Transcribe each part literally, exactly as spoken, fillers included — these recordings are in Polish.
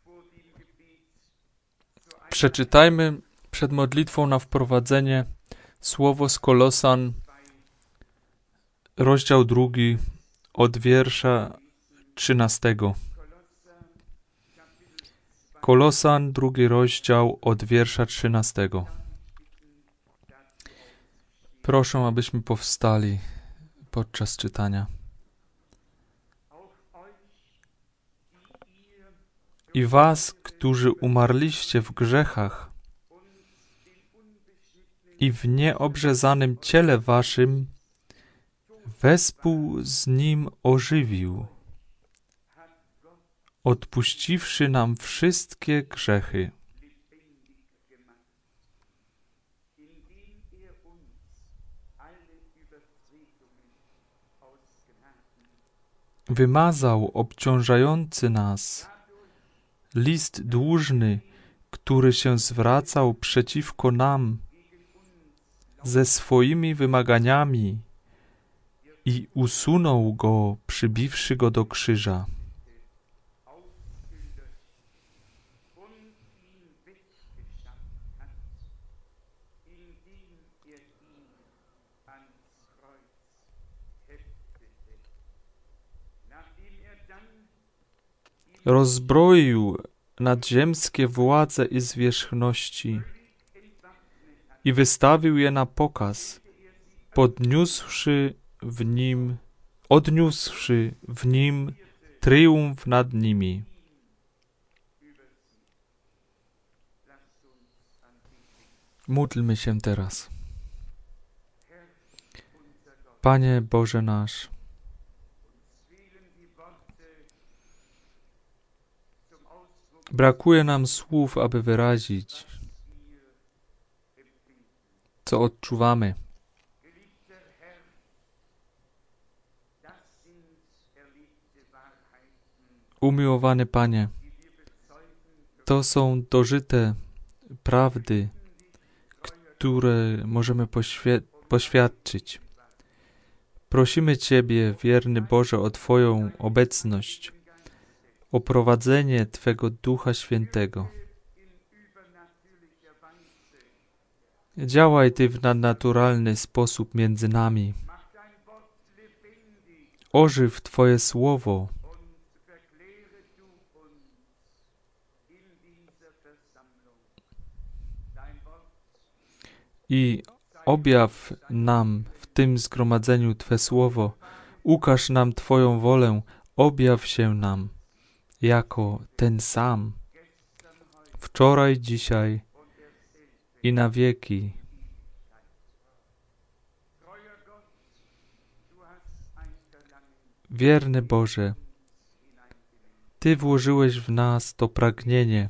Przeczytajmy przed modlitwą na wprowadzenie słowo z Kolosan, rozdział drugi, od wiersza trzynastego. Kolosan, drugi rozdział, od wiersza trzynastego. Proszę, abyśmy powstali podczas czytania. I was, którzy umarliście w grzechach i w nieobrzezanym ciele waszym, wespół z Nim ożywił, odpuściwszy nam wszystkie grzechy. Wymazał obciążający nas list dłużny, który się zwracał przeciwko nam ze swoimi wymaganiami i usunął go, przybiwszy go do krzyża. Rozbroił nadziemskie władze i zwierzchności i wystawił je na pokaz, podniósłszy w nim, odniósłszy w nim triumf nad nimi. Módlmy się teraz. Panie Boże nasz, brakuje nam słów, aby wyrazić, co odczuwamy. Umiłowany Panie, to są dożyte prawdy, które możemy poświe- poświadczyć. Prosimy Ciebie, wierny Boże, o Twoją obecność, o prowadzenie Twego Ducha Świętego. Działaj Ty w nadnaturalny sposób między nami. Ożyw Twoje Słowo i objaw nam w tym zgromadzeniu Twe Słowo. Ukaż nam Twoją wolę, objaw się nam jako ten sam, wczoraj, dzisiaj i na wieki. Wierny Boże, Ty włożyłeś w nas to pragnienie,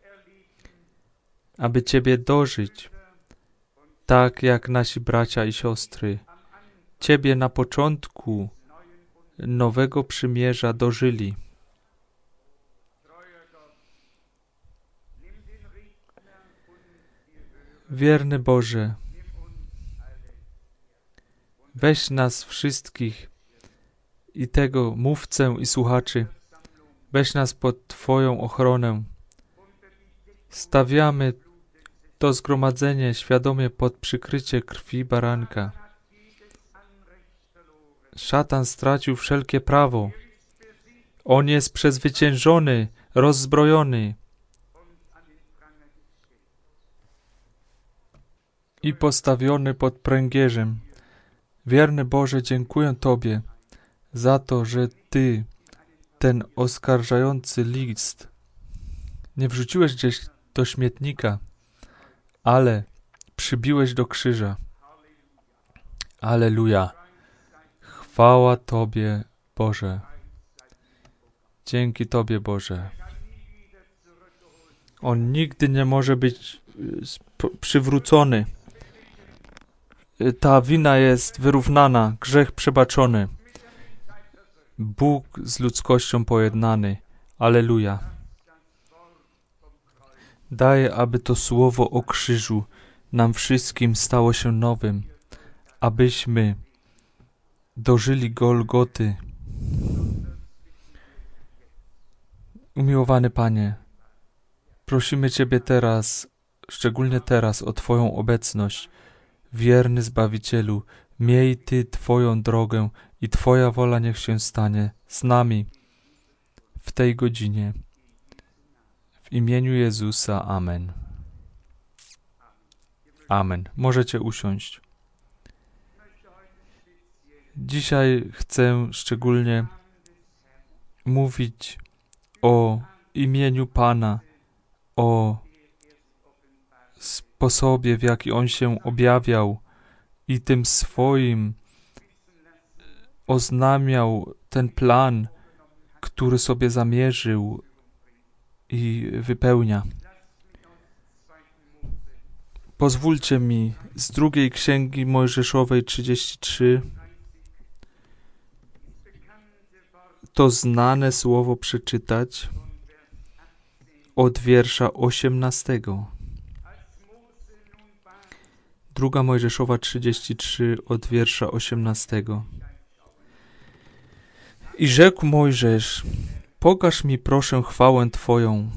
aby Ciebie dożyć, tak jak nasi bracia i siostry Ciebie na początku nowego przymierza dożyli. Wierny Boże, weź nas wszystkich i tego mówcę i słuchaczy, weź nas pod Twoją ochronę. Stawiamy to zgromadzenie świadomie pod przykrycie krwi baranka. Szatan stracił wszelkie prawo. On jest przezwyciężony, rozzbrojony i postawiony pod pręgierzem. Wierny Boże, dziękuję Tobie za to, że Ty ten oskarżający list nie wrzuciłeś gdzieś do śmietnika, ale przybiłeś do krzyża. Alleluja. Chwała Tobie, Boże. Dzięki Tobie, Boże. On nigdy nie może być przywrócony. Ta wina jest wyrównana, grzech przebaczony. Bóg z ludzkością pojednany. Alleluja. Daj, aby to słowo o krzyżu nam wszystkim stało się nowym, abyśmy dożyli Golgoty. Umiłowany Panie, Prosimy Ciebie teraz, szczególnie teraz, o Twoją obecność. Wierny Zbawicielu, miej Ty Twoją drogę i Twoja wola niech się stanie z nami w tej godzinie. W imieniu Jezusa. Amen. Amen. Możecie usiąść. Dzisiaj chcę szczególnie mówić o imieniu Pana, o sposobie, w jaki On się objawiał i tym swoim oznamiał ten plan, który sobie zamierzył i wypełnia. Pozwólcie mi z drugiej Księgi Mojżeszowej trzydzieści trzy to znane słowo przeczytać od wiersza osiemnastego. Druga Mojżeszowa trzydzieści trzy od wiersza osiemnastego. I rzekł Mojżesz: pokaż mi proszę chwałę Twoją.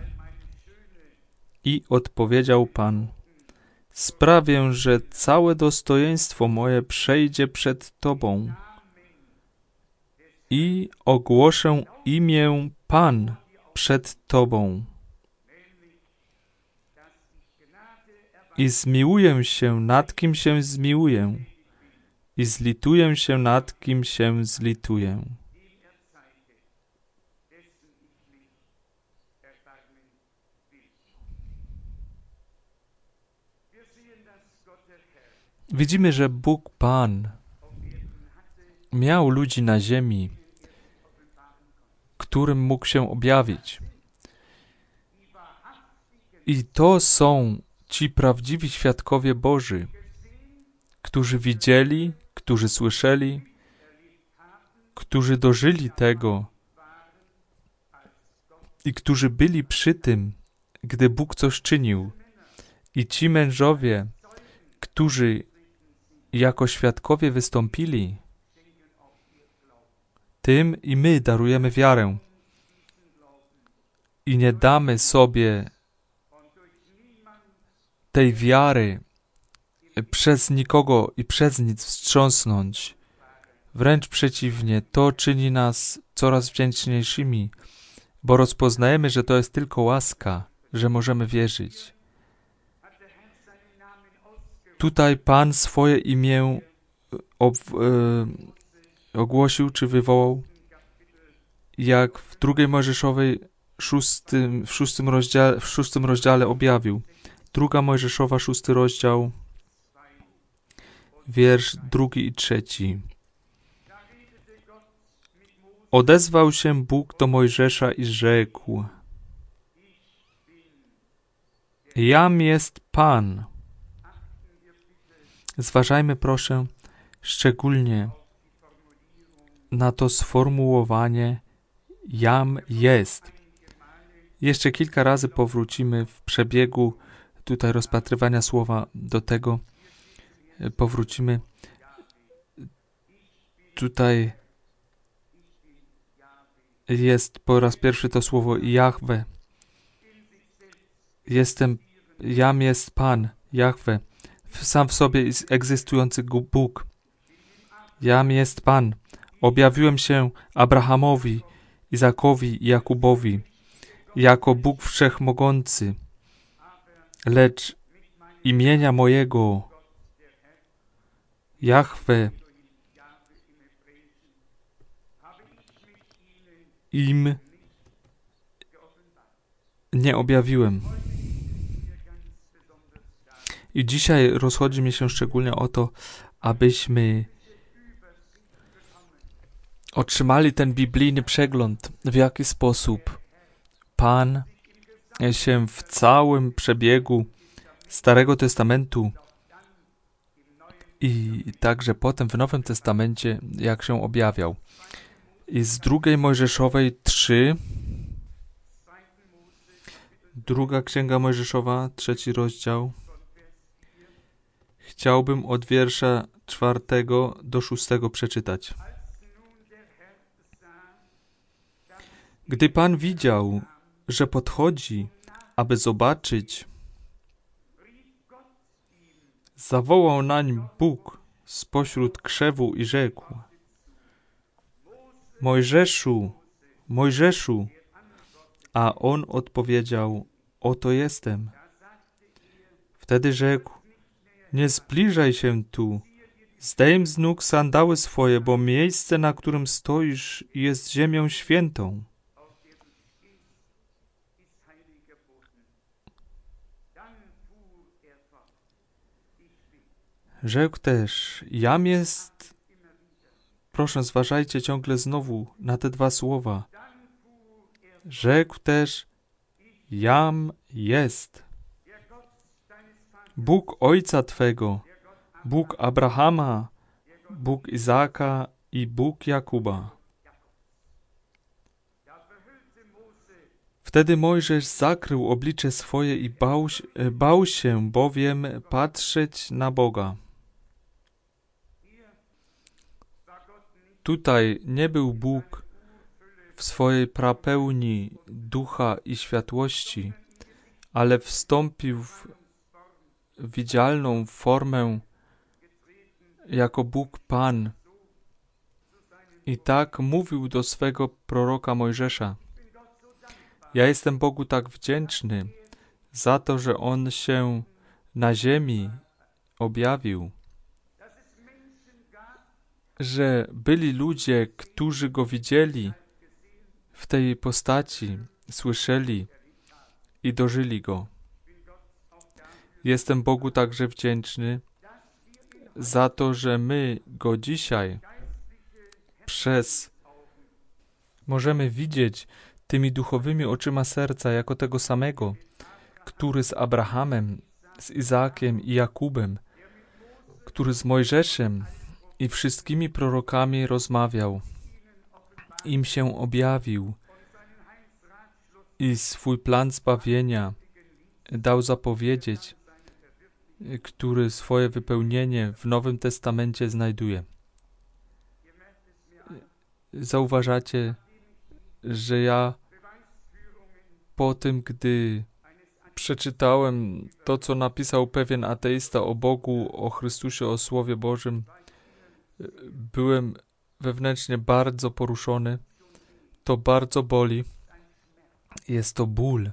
I odpowiedział Pan: sprawię, że całe dostojeństwo moje przejdzie przed Tobą i ogłoszę imię Pan przed Tobą. I zmiłuję się nad kim się zmiłuję i zlituję się nad kim się zlituję. Widzimy, że Bóg Pan miał ludzi na ziemi, którym mógł się objawić. I to są ci prawdziwi świadkowie Boży, którzy widzieli, którzy słyszeli, którzy dożyli tego i którzy byli przy tym, gdy Bóg coś czynił. I ci mężowie, którzy jako świadkowie wystąpili, tym i my darujemy wiarę. I nie damy sobie tej wiary przez nikogo i przez nic wstrząsnąć. Wręcz przeciwnie, to czyni nas coraz wdzięczniejszymi, bo rozpoznajemy, że to jest tylko łaska, że możemy wierzyć. Tutaj Pan swoje imię ob, e, ogłosił, czy wywołał, jak w drugiej Mojżeszowej szóstym, w, szóstym rozdziale, w szóstym rozdziale objawił. Druga Mojżeszowa, szósty rozdział, wiersz drugi i trzeci. Odezwał się Bóg do Mojżesza i rzekł: Jam jest Pan. Zważajmy proszę szczególnie na to sformułowanie Jam jest. Jeszcze kilka razy powrócimy w przebiegu tutaj rozpatrywania słowa do tego. Powrócimy. Tutaj jest po raz pierwszy to słowo Jahwe. Jestem, Jam jest Pan, Jahwe. Sam w sobie egzystujący Bóg. Jam jest Pan. Objawiłem się Abrahamowi, Izakowi i Jakubowi jako Bóg Wszechmogący, lecz imienia mojego Jahwe im nie objawiłem. I dzisiaj rozchodzi mi się szczególnie o to, abyśmy otrzymali ten biblijny przegląd, w jaki sposób Pan się w całym przebiegu Starego Testamentu i także potem w Nowym Testamencie, jak się objawiał. I z drugiej Mojżeszowej trzy, druga Księga Mojżeszowa, trzeci rozdział, chciałbym od wiersza czwartego do szóstego przeczytać. Gdy Pan widział, że podchodzi, aby zobaczyć. Zawołał nań Bóg spośród krzewu i rzekł: Mojżeszu, Mojżeszu. A on odpowiedział: Oto jestem. Wtedy rzekł: Nie zbliżaj się tu, zdejm z nóg sandały swoje, bo miejsce, na którym stoisz, jest ziemią świętą. Rzekł też: Jam jest... Proszę, zważajcie ciągle znowu na te dwa słowa. Rzekł też: Jam jest. Bóg Ojca Twego, Bóg Abrahama, Bóg Izaaka i Bóg Jakuba. Wtedy Mojżesz zakrył oblicze swoje i bał, bał się bowiem patrzeć na Boga. Tutaj nie był Bóg w swojej prapełni ducha i światłości, ale wstąpił w widzialną formę jako Bóg Pan. I tak mówił do swego proroka Mojżesza: Ja jestem Bogu tak wdzięczny za to, że On się na ziemi objawił, że byli ludzie, którzy Go widzieli w tej postaci, słyszeli i dożyli Go. Jestem Bogu także wdzięczny za to, że my Go dzisiaj przez możemy widzieć tymi duchowymi oczyma serca jako tego samego, który z Abrahamem, z Izaakiem i Jakubem, który z Mojżeszem i wszystkimi prorokami rozmawiał, im się objawił i swój plan zbawienia dał zapowiedzieć, który swoje wypełnienie w Nowym Testamencie znajduje. Zauważacie, że ja po tym, gdy przeczytałem to, co napisał pewien ateista o Bogu, o Chrystusie, o Słowie Bożym, byłem wewnętrznie bardzo poruszony. To bardzo boli. Jest to ból.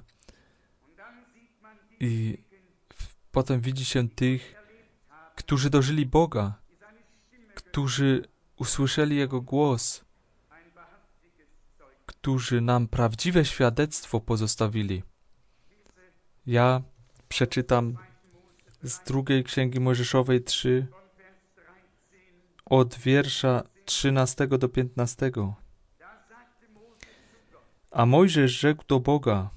I potem widzi się tych, którzy dożyli Boga, którzy usłyszeli Jego głos, którzy nam prawdziwe świadectwo pozostawili. Ja przeczytam z drugiej Księgi Mojżeszowej trzy, od wiersza trzynastego do piętnastego. A Mojżesz rzekł do Boga: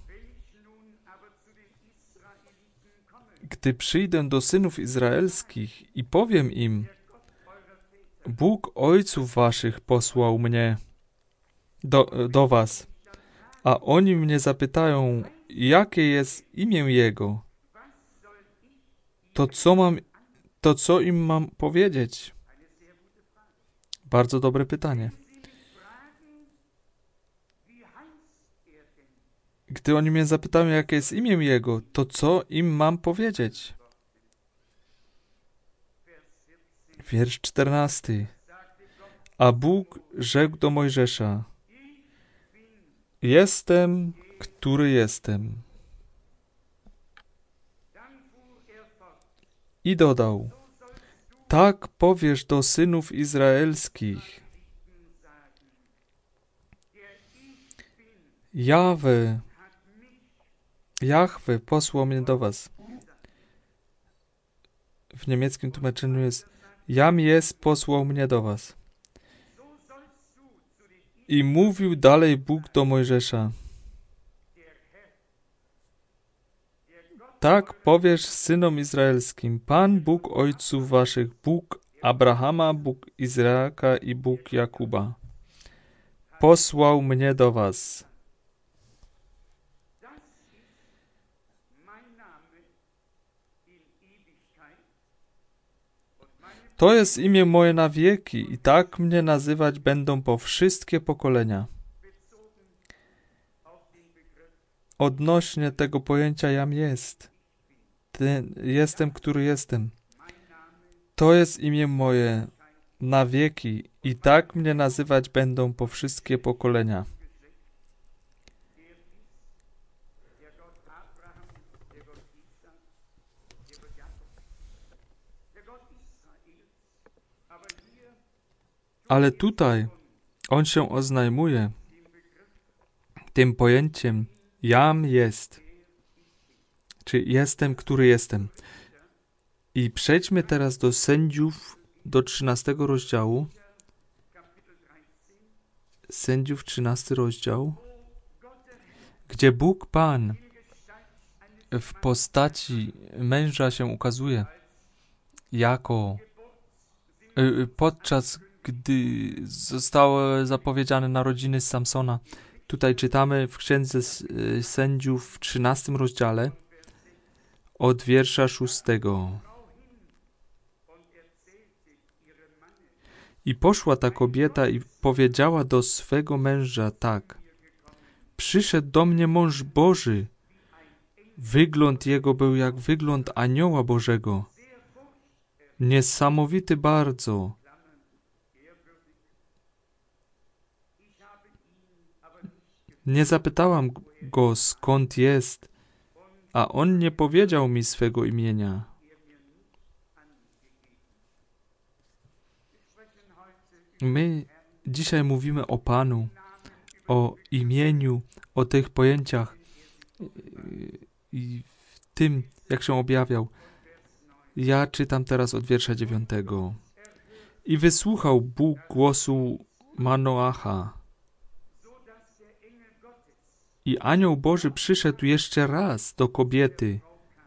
Gdy przyjdę do synów izraelskich i powiem im: Bóg ojców waszych posłał mnie do, do was, a oni mnie zapytają, jakie jest imię Jego, to co mam, to co im mam powiedzieć? Bardzo dobre pytanie. Gdy oni mnie zapytają, jakie jest imię Jego, to co im mam powiedzieć? Wiersz czternasty. A Bóg rzekł do Mojżesza: Jestem, który jestem. I dodał: Tak powiesz do synów izraelskich: Jahwe, Jahwe posłał mnie do was. W niemieckim tłumaczeniu jest: Jam jest posłał mnie do was. I mówił dalej Bóg do Mojżesza: Tak powiesz synom izraelskim: Pan Bóg ojców waszych, Bóg Abrahama, Bóg Izraaka i Bóg Jakuba posłał mnie do was. To jest imię moje na wieki i tak mnie nazywać będą po wszystkie pokolenia. odnośnie tego pojęcia jam jest. Ten jestem, który jestem. To jest imię moje na wieki i tak mnie nazywać będą po wszystkie pokolenia. Ale tutaj on się oznajmuje tym pojęciem jam jest, czy jestem, który jestem. I przejdźmy teraz do Sędziów, do trzynastego rozdziału. Sędziów, trzynasty rozdział, gdzie Bóg Pan w postaci męża się ukazuje jako podczas gdy zostały zapowiedziane narodziny Samsona. Tutaj czytamy w Księdze Sędziów w trzynastym rozdziale od wiersza szóstego. I poszła ta kobieta i powiedziała do swego męża tak: przyszedł do mnie mąż Boży. Wygląd jego był jak wygląd anioła Bożego. Niesamowity bardzo. Nie zapytałam go, skąd jest, a on nie powiedział mi swego imienia. My dzisiaj mówimy o Panu, o imieniu, o tych pojęciach i w tym, jak się objawiał. Ja czytam teraz od wiersza dziewiątego. I wysłuchał Bóg głosu Manoacha. I anioł Boży przyszedł jeszcze raz do kobiety,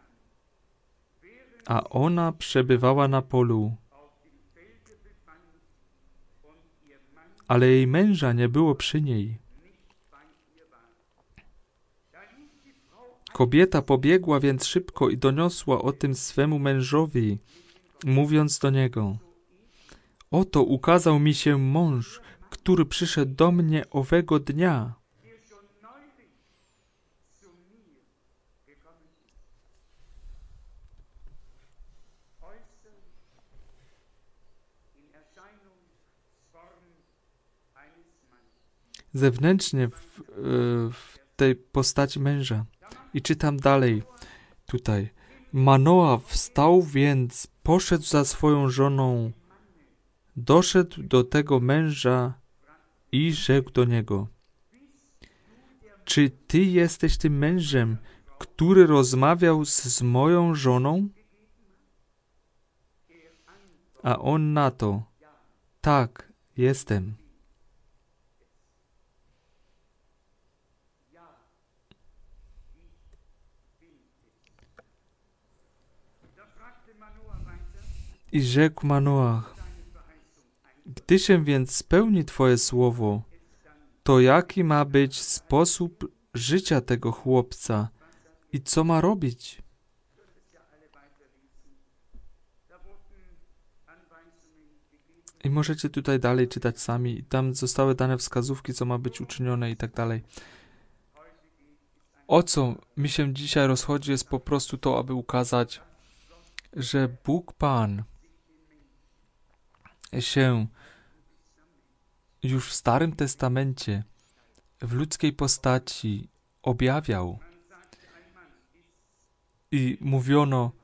a ona przebywała na polu. Ale jej męża nie było przy niej. Kobieta pobiegła więc szybko i doniosła o tym swemu mężowi, mówiąc do niego: oto ukazał mi się mąż, który przyszedł do mnie owego dnia. Zewnętrznie w, w tej postaci męża. I czytam dalej tutaj. Manoa wstał więc, poszedł za swoją żoną, doszedł do tego męża i rzekł do niego: czy ty jesteś tym mężem, który rozmawiał z, z moją żoną? A on na to: tak, jestem. I rzekł Manoach: gdy się więc spełni Twoje słowo, to jaki ma być sposób życia tego chłopca i co ma robić? I możecie tutaj dalej czytać sami. I tam zostały dane wskazówki, co ma być uczynione i tak dalej. O co mi się dzisiaj rozchodzi, jest po prostu to, aby ukazać, że Bóg Pan się już w Starym Testamencie w ludzkiej postaci objawiał i mówiono: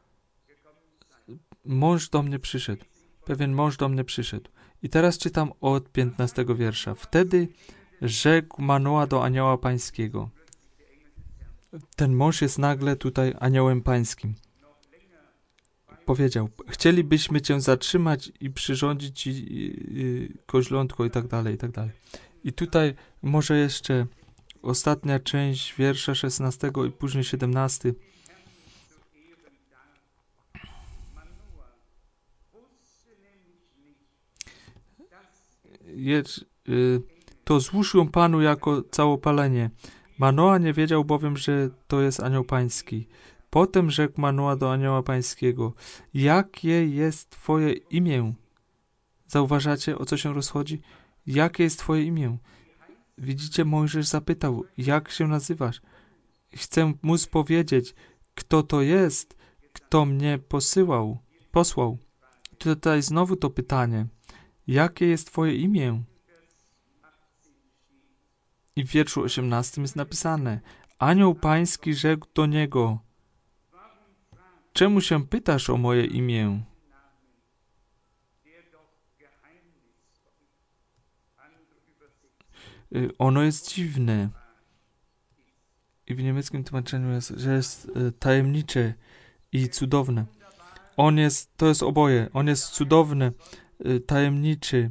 mąż do mnie przyszedł, pewien mąż do mnie przyszedł. I teraz czytam od piętnastego wiersza. Wtedy rzekł Manoa do anioła pańskiego. Ten mąż jest nagle tutaj aniołem pańskim. Powiedział: chcielibyśmy cię zatrzymać i przyrządzić ci koźlątko i tak dalej, i tak dalej. I tutaj może jeszcze ostatnia część wiersza szesnastego i później siedemnasty. Jedz, y, to złóż ją Panu jako całopalenie. Manoa nie wiedział bowiem, że to jest anioł pański. Potem rzekł Manoa do anioła pańskiego: jakie jest Twoje imię? Zauważacie, o co się rozchodzi? Jakie jest Twoje imię? Widzicie, Mojżesz zapytał: jak się nazywasz? Chcę móc powiedzieć, kto to jest, kto mnie posyłał, posłał. Tutaj znowu to pytanie. Jakie jest Twoje imię? I w wierszu osiemnastym jest napisane: Anioł Pański rzekł do niego: czemu się pytasz o moje imię? Ono jest dziwne. I w niemieckim tłumaczeniu jest, że jest tajemnicze i cudowne. On jest, to jest oboje. On jest cudowny, tajemniczy.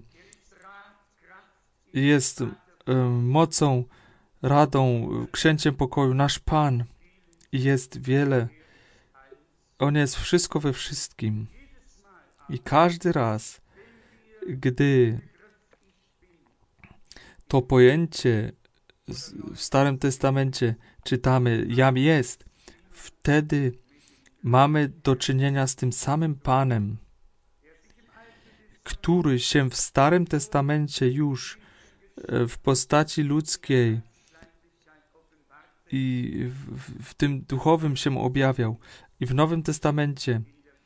Jest mocą, radą, księciem pokoju, nasz Pan. I jest wiele. On jest wszystko we wszystkim. I każdy raz, gdy to pojęcie w Starym Testamencie czytamy, jam jest, wtedy mamy do czynienia z tym samym Panem, który się w Starym Testamencie już w postaci ludzkiej i w, w tym duchowym się objawiał. I w Nowym Testamencie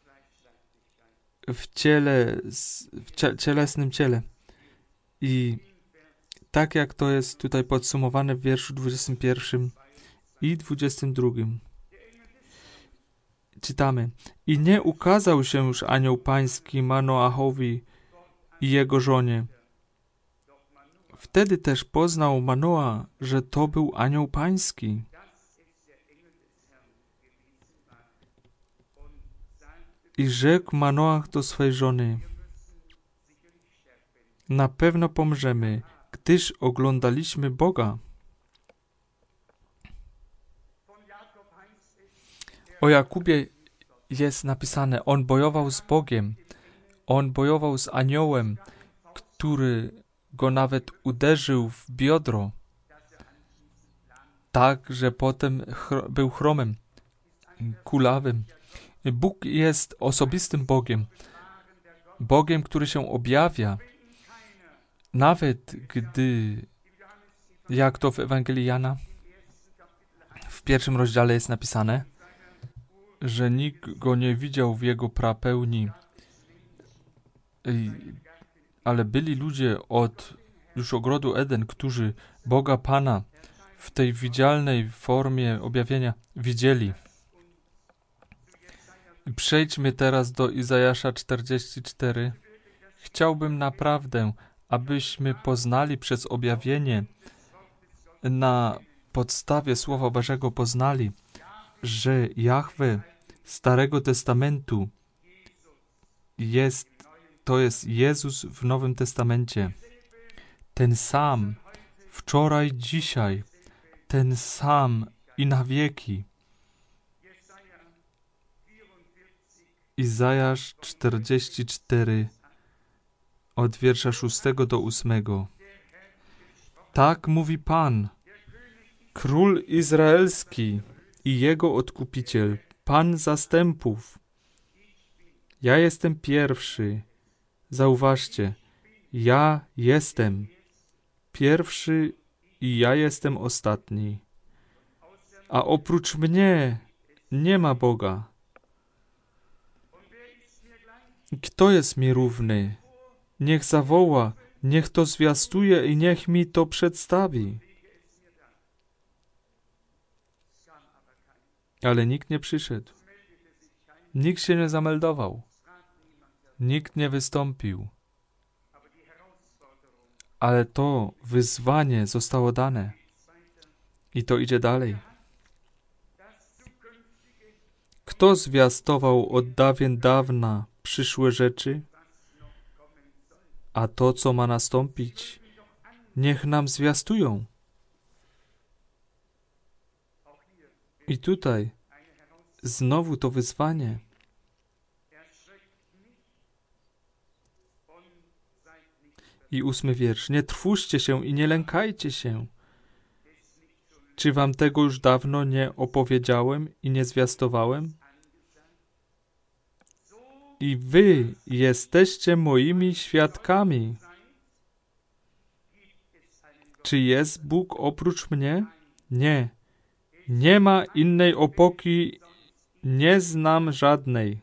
w ciele, w cie, cielesnym ciele. I tak jak to jest tutaj podsumowane w wierszu dwudziestym pierwszym i dwudziestym drugim. Czytamy: I nie ukazał się już anioł pański Manoachowi i jego żonie. Wtedy też poznał Manoa, że to był anioł pański. I rzekł Manoach do swej żony: na pewno pomrzemy, gdyż oglądaliśmy Boga. O Jakubie jest napisane, on bojował z Bogiem, on bojował z aniołem, który go nawet uderzył w biodro, tak, że potem chro- był chromym, kulawym. Bóg jest osobistym Bogiem, Bogiem, który się objawia, nawet gdy, jak to w Ewangelii Jana, w pierwszym rozdziale jest napisane, że nikt go nie widział w jego prapełni, I, ale byli ludzie od już ogrodu Eden, którzy Boga Pana w tej widzialnej formie objawienia widzieli. Przejdźmy teraz do Izajasza czterdzieści cztery. Chciałbym naprawdę, abyśmy poznali przez objawienie, na podstawie Słowa Bożego poznali, że Jahwe Starego Testamentu jest, to jest Jezus w Nowym Testamencie. Ten sam, wczoraj, dzisiaj, ten sam i na wieki. Izajasz czterdzieści cztery, od wiersza szóstego do ósmego. Tak mówi Pan, Król Izraelski i Jego Odkupiciel, Pan zastępów. Ja jestem pierwszy. Zauważcie, ja jestem pierwszy i ja jestem ostatni. A oprócz mnie nie ma Boga. Kto jest mi równy? Niech zawoła, niech to zwiastuje i niech mi to przedstawi. Ale nikt nie przyszedł. Nikt się nie zameldował. Nikt nie wystąpił. Ale to wyzwanie zostało dane. I to idzie dalej. Kto zwiastował od dawien dawna przyszłe rzeczy? A to, co ma nastąpić, niech nam zwiastują. I tutaj znowu to wyzwanie. I ósmy wiersz. Nie trwóżcie się i nie lękajcie się. Czy wam tego już dawno nie opowiedziałem i nie zwiastowałem? I wy jesteście moimi świadkami. Czy jest Bóg oprócz mnie? Nie. Nie ma innej opoki, nie znam żadnej.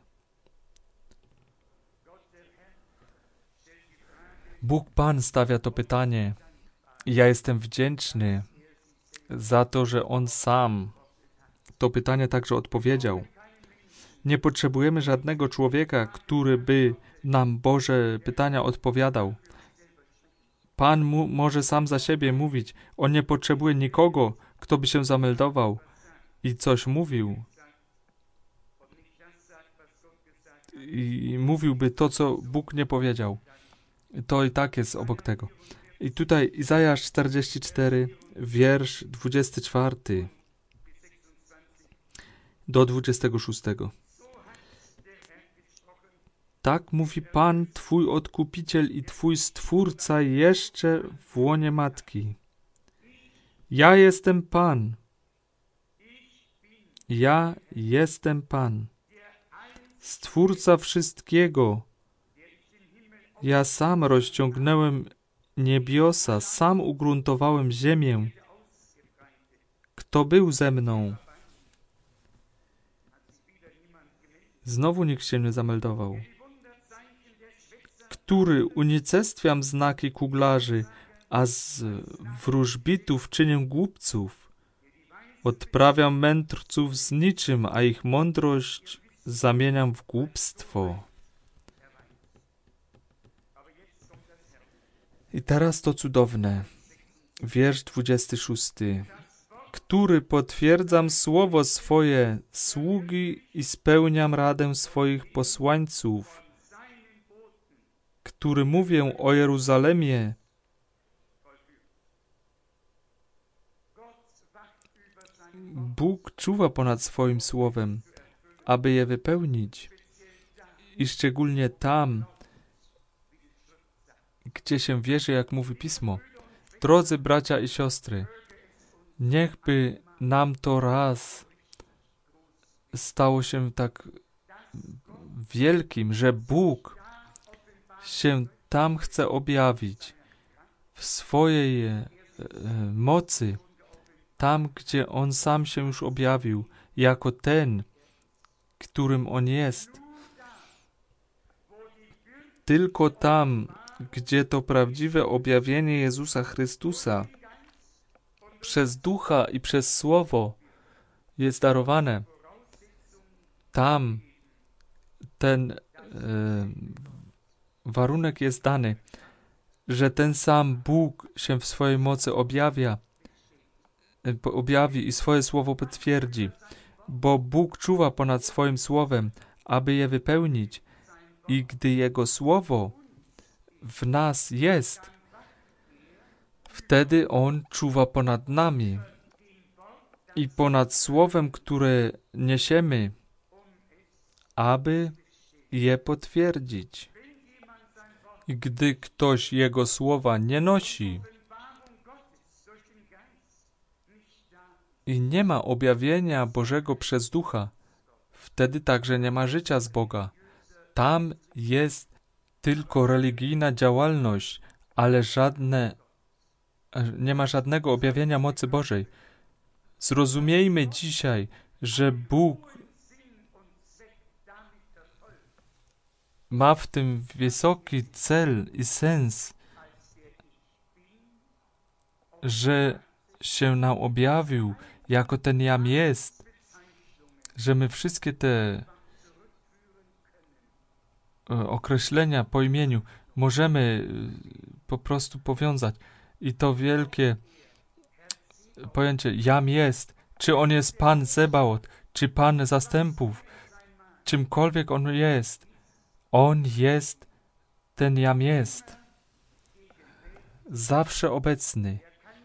Bóg Pan stawia to pytanie. Ja jestem wdzięczny za to, że On sam to pytanie także odpowiedział. Nie potrzebujemy żadnego człowieka, który by nam Boże pytania odpowiadał. Pan mu może sam za siebie mówić. On nie potrzebuje nikogo, kto by się zameldował i coś mówił. I mówiłby to, co Bóg nie powiedział. To i tak jest obok tego. I tutaj Izajasz czterdzieści cztery, wiersz dwudziesty czwarty do dwudziestego szóstego. Tak mówi Pan, Twój Odkupiciel i Twój Stwórca jeszcze w łonie matki. Ja jestem Pan. Ja jestem Pan. Stwórca wszystkiego. Ja sam rozciągnąłem niebiosa, sam ugruntowałem ziemię. Kto był ze mną? Znowu nikt się nie zameldował. Który unicestwiam znaki kuglarzy, a z wróżbitów czynię głupców. Odprawiam mędrców z niczym, a ich mądrość zamieniam w głupstwo. I teraz to cudowne. Wiersz dwudziesty szósty. Który potwierdzam słowo swoje sługi i spełniam radę swoich posłańców. Który mówię o Jeruzalemie. Bóg czuwa ponad swoim słowem, aby je wypełnić. I szczególnie tam, gdzie się wierzy, jak mówi Pismo. Drodzy bracia i siostry, niechby nam to raz stało się tak wielkim, że Bóg się tam chce objawić w swojej e, mocy, tam, gdzie On sam się już objawił, jako ten, którym On jest. Tylko tam, gdzie to prawdziwe objawienie Jezusa Chrystusa przez Ducha i przez Słowo jest darowane, tam ten e, warunek jest dany, że ten sam Bóg się w swojej mocy objawia, e, objawi i swoje Słowo potwierdzi, bo Bóg czuwa ponad swoim Słowem, aby je wypełnić. I gdy Jego Słowo w nas jest, wtedy On czuwa ponad nami i ponad Słowem, które niesiemy, aby je potwierdzić. I gdy ktoś Jego Słowa nie nosi i nie ma objawienia Bożego przez Ducha, wtedy także nie ma życia z Boga. Tam jest tylko religijna działalność, ale żadne, nie ma żadnego objawienia mocy Bożej. Zrozumiejmy dzisiaj, że Bóg ma w tym wysoki cel i sens, że się nam objawił jako ten Jam jest, że my wszystkie te określenia po imieniu możemy po prostu powiązać. I to wielkie pojęcie Jam jest, czy On jest Pan Zebaot, czy Pan zastępów, czymkolwiek On jest. On jest ten Jam jest. Zawsze obecny.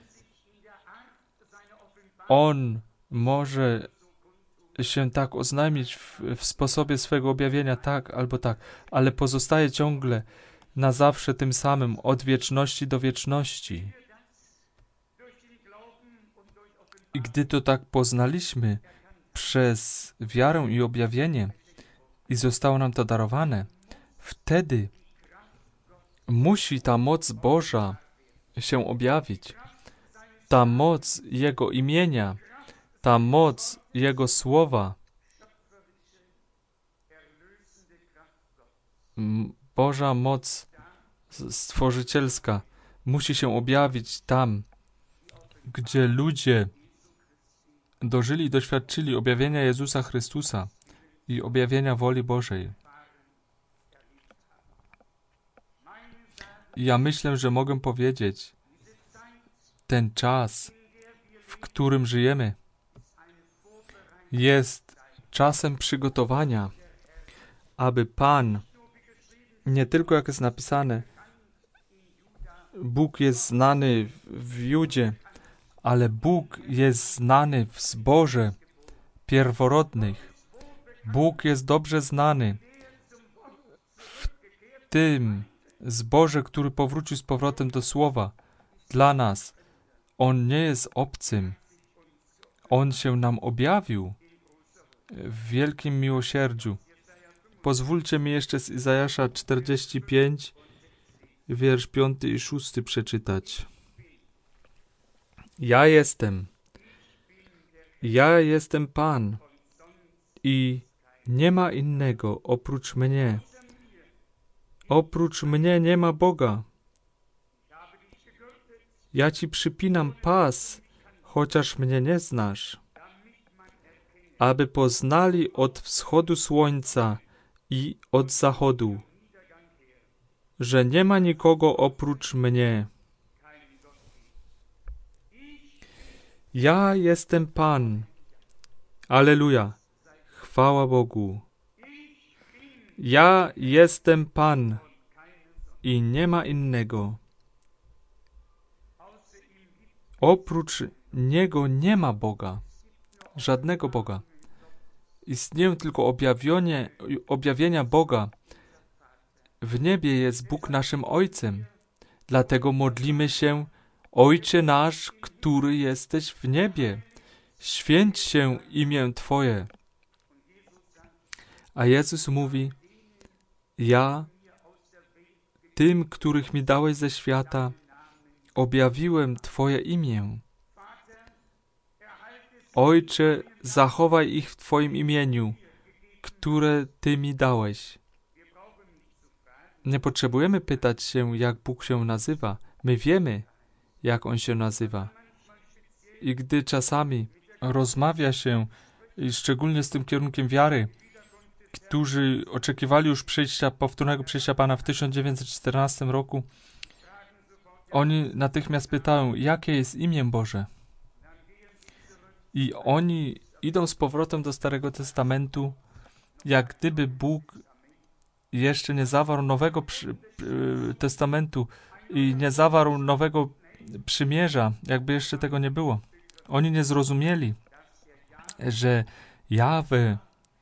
On może się tak oznajmić w, w sposobie swego objawienia, tak albo tak, ale pozostaje ciągle na zawsze tym samym, od wieczności do wieczności. I gdy to tak poznaliśmy przez wiarę i objawienie i zostało nam to darowane, wtedy musi ta moc Boża się objawić. Ta moc Jego imienia ta moc Jego Słowa, Boża moc stworzycielska musi się objawić tam, gdzie ludzie dożyli i doświadczyli objawienia Jezusa Chrystusa i objawienia woli Bożej. I ja myślę, że mogę powiedzieć, ten czas, w którym żyjemy, jest czasem przygotowania, aby Pan, nie tylko jak jest napisane, Bóg jest znany w Judzie, ale Bóg jest znany w zborze pierworodnych. Bóg jest dobrze znany w tym zborze, który powrócił z powrotem do Słowa. Dla nas On nie jest obcym. On się nam objawił w wielkim miłosierdziu. Pozwólcie mi jeszcze z Izajasza czterdzieści pięć, wiersz piąty i szósty przeczytać. Ja jestem, ja jestem Pan i nie ma innego oprócz mnie. Oprócz mnie nie ma Boga. Ja Ci przypinam pas, chociaż mnie nie znasz, aby poznali od wschodu słońca i od zachodu, że nie ma nikogo oprócz mnie. Ja jestem Pan. Alleluja. Chwała Bogu. Ja jestem Pan i nie ma innego. Oprócz Niego nie ma Boga. Żadnego Boga. Istnieją tylko objawienie, objawienia Boga. W niebie jest Bóg naszym Ojcem. Dlatego modlimy się: Ojcze nasz, który jesteś w niebie, święć się imię Twoje. A Jezus mówi: ja, tym, których mi dałeś ze świata, objawiłem Twoje imię. Ojcze, zachowaj ich w Twoim imieniu, które Ty mi dałeś. Nie potrzebujemy pytać się, jak Bóg się nazywa. My wiemy, jak On się nazywa. I gdy czasami rozmawia się, i szczególnie z tym kierunkiem wiary, którzy oczekiwali już przyjścia, powtórnego przyjścia Pana w tysiąc dziewięćset czternastym roku, oni natychmiast pytają, jakie jest imię Boże? I oni idą z powrotem do Starego Testamentu, jak gdyby Bóg jeszcze nie zawarł nowego przy, y, testamentu i nie zawarł nowego przymierza, jakby jeszcze tego nie było. Oni nie zrozumieli, że Jahwe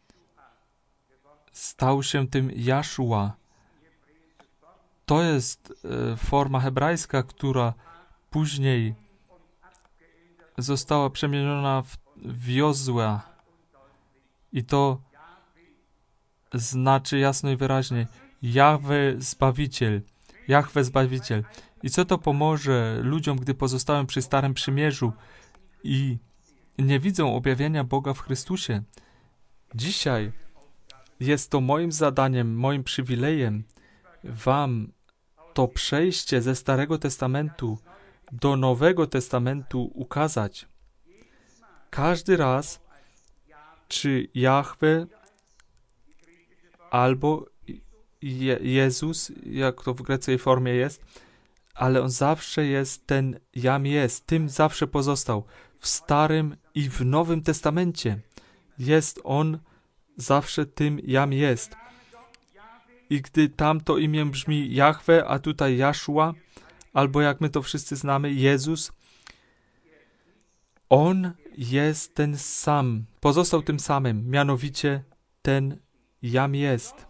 stał się tym Jaszua. To jest y, forma hebrajska, która później została przemieniona w, w Jozua. I to znaczy jasno i wyraźnie Jahwe Zbawiciel. Jahwe Zbawiciel. I co to pomoże ludziom, gdy pozostałem przy Starym Przymierzu i nie widzą objawienia Boga w Chrystusie? Dzisiaj jest to moim zadaniem, moim przywilejem wam to przejście ze Starego Testamentu do Nowego Testamentu ukazać. Każdy raz, czy Jahwe albo Je- Jezus, jak to w greckiej formie jest, ale On zawsze jest ten Jam jest, tym zawsze pozostał. W Starym i w Nowym Testamencie jest On zawsze tym Jam jest. I gdy tamto imię brzmi Jahwe, a tutaj Jaszua, albo jak my to wszyscy znamy, Jezus, On jest ten sam, pozostał tym samym, mianowicie ten Jam jest.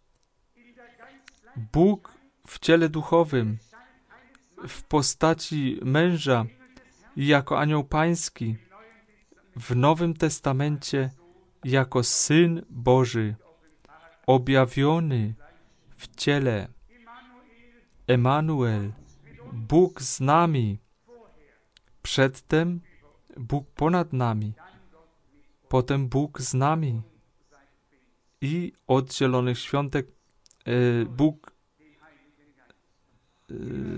Bóg w ciele duchowym, w postaci męża i jako anioł pański, w Nowym Testamencie jako Syn Boży, objawiony w ciele. Emanuel, Bóg z nami. Przedtem Bóg ponad nami. potem Bóg z nami i od zielonych świątek y, Bóg y,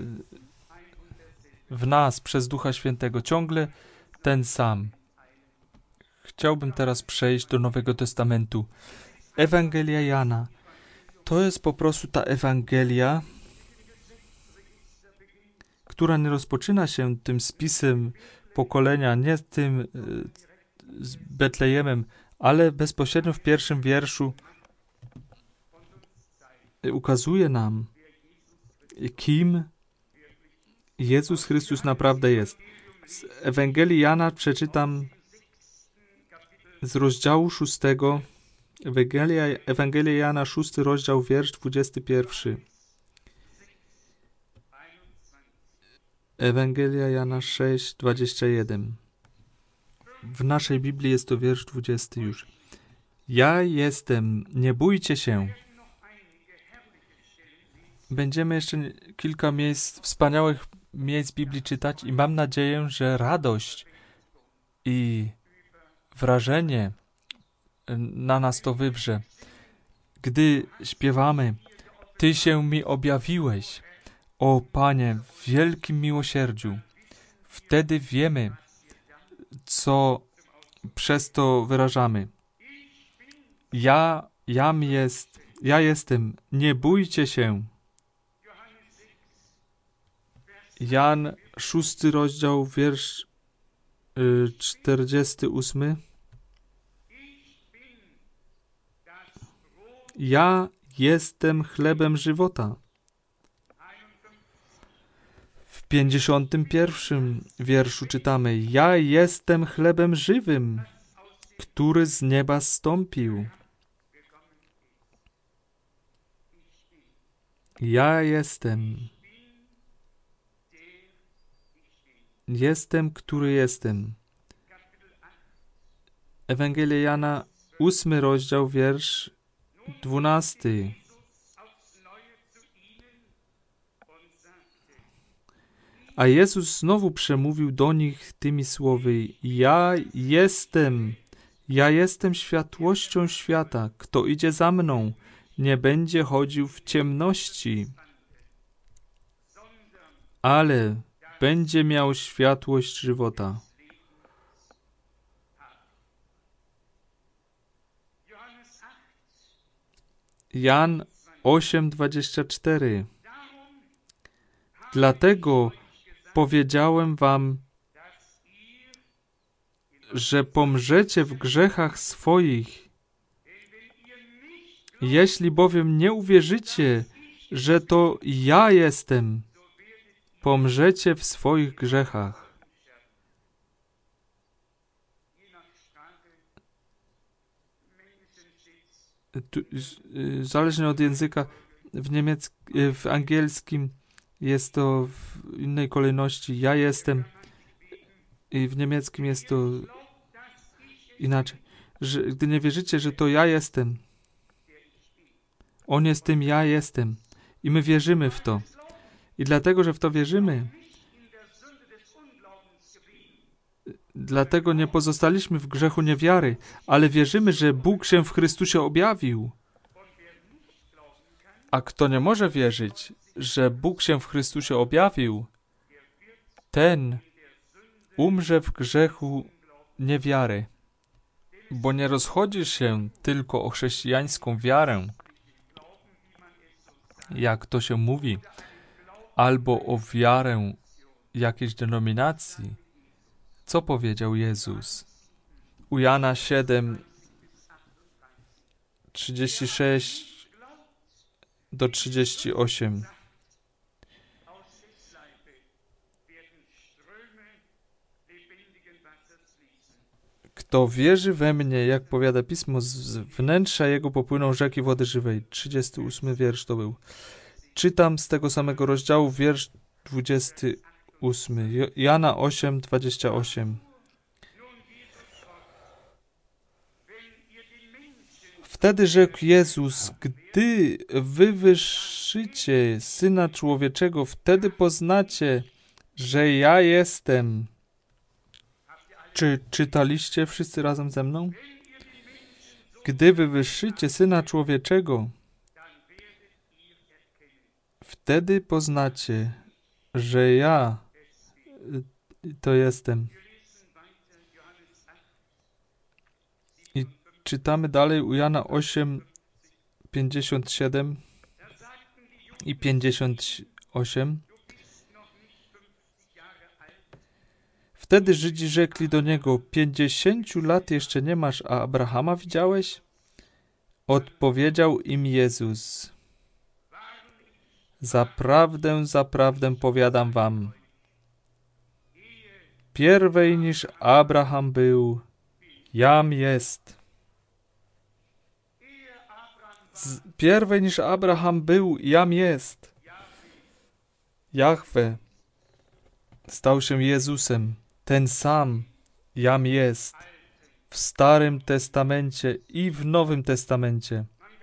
w nas przez Ducha Świętego ciągle ten sam. Chciałbym teraz przejść do Nowego Testamentu. Ewangelia Jana. To jest po prostu ta Ewangelia, która nie rozpoczyna się tym spisem pokolenia, nie tym y, z Betlejemem, ale bezpośrednio w pierwszym wierszu ukazuje nam, kim Jezus Chrystus naprawdę jest. Z Ewangelii Jana przeczytam z rozdziału szóstego, Ewangelia, Ewangelia Jana, szósty rozdział, wiersz dwudziesty pierwszy. Ewangelia Jana sześć, dwadzieścia jeden. W naszej Biblii jest to wiersz dwudziesty już. Ja jestem, nie bójcie się. Będziemy jeszcze kilka miejsc, wspaniałych miejsc Biblii czytać i mam nadzieję, że radość i wrażenie na nas to wywrze. Gdy śpiewamy, Ty się mi objawiłeś, o Panie, w wielkim miłosierdziu. Wtedy wiemy, co przez to wyrażamy. Ja, jam jest, ja jestem, nie bójcie się. Jan, szósty rozdział, wiersz y, czterdziesty ósmy. Ja jestem chlebem żywota. W pięćdziesiątym pierwszym wierszu czytamy: Ja jestem chlebem żywym, który z nieba zstąpił. Ja jestem. Jestem, który jestem. Ewangelia Jana, ósmy rozdział, wiersz dwunasty. A Jezus znowu przemówił do nich tymi słowy: Ja jestem, ja jestem światłością świata. Kto idzie za mną, nie będzie chodził w ciemności, ale będzie miał światłość żywota. Jan osiem, dwadzieścia cztery. Dlatego powiedziałem wam, że pomrzecie w grzechach swoich. Jeśli bowiem nie uwierzycie, że to ja jestem, pomrzecie w swoich grzechach. Tu, zależnie od języka, w niemieckim, w angielskim jest to w innej kolejności. Ja jestem. I w niemieckim jest to inaczej. Że, gdy nie wierzycie, że to ja jestem, On jest tym ja jestem. I my wierzymy w to. I dlatego, że w to wierzymy, dlatego nie pozostaliśmy w grzechu niewiary, ale wierzymy, że Bóg się w Chrystusie objawił. A kto nie może wierzyć, że Bóg się w Chrystusie objawił, ten umrze w grzechu niewiary. Bo nie rozchodzi się tylko o chrześcijańską wiarę, jak to się mówi, albo o wiarę jakiejś denominacji. Co powiedział Jezus? U Jana siedem, trzydzieści sześć do trzydzieści osiem. Kto wierzy we mnie, jak powiada Pismo, z wnętrza jego popłyną rzeki wody żywej. trzydziesty ósmy wiersz to był. Czytam z tego samego rozdziału wiersz dwudziesty ósmy. Jana osiem, dwadzieścia osiem. Wtedy rzekł Jezus: gdy wywyższycie Syna Człowieczego, wtedy poznacie, że ja jestem. Czy czytaliście wszyscy razem ze mną? Gdy wywyższycie Syna Człowieczego, wtedy poznacie, że ja to jestem. I czytamy dalej u Jana osiem, pięćdziesiąt siedem i pięćdziesiąt osiem. Wtedy Żydzi rzekli do niego: pięćdziesięciu lat jeszcze nie masz, a Abrahama widziałeś? Odpowiedział im Jezus: Zaprawdę, zaprawdę powiadam wam, pierwej niż Abraham był, jam jest. Z, pierwej niż Abraham był, jam jest. Jahwe stał się Jezusem, ten sam jam jest, w Starym Testamencie i w Nowym Testamencie.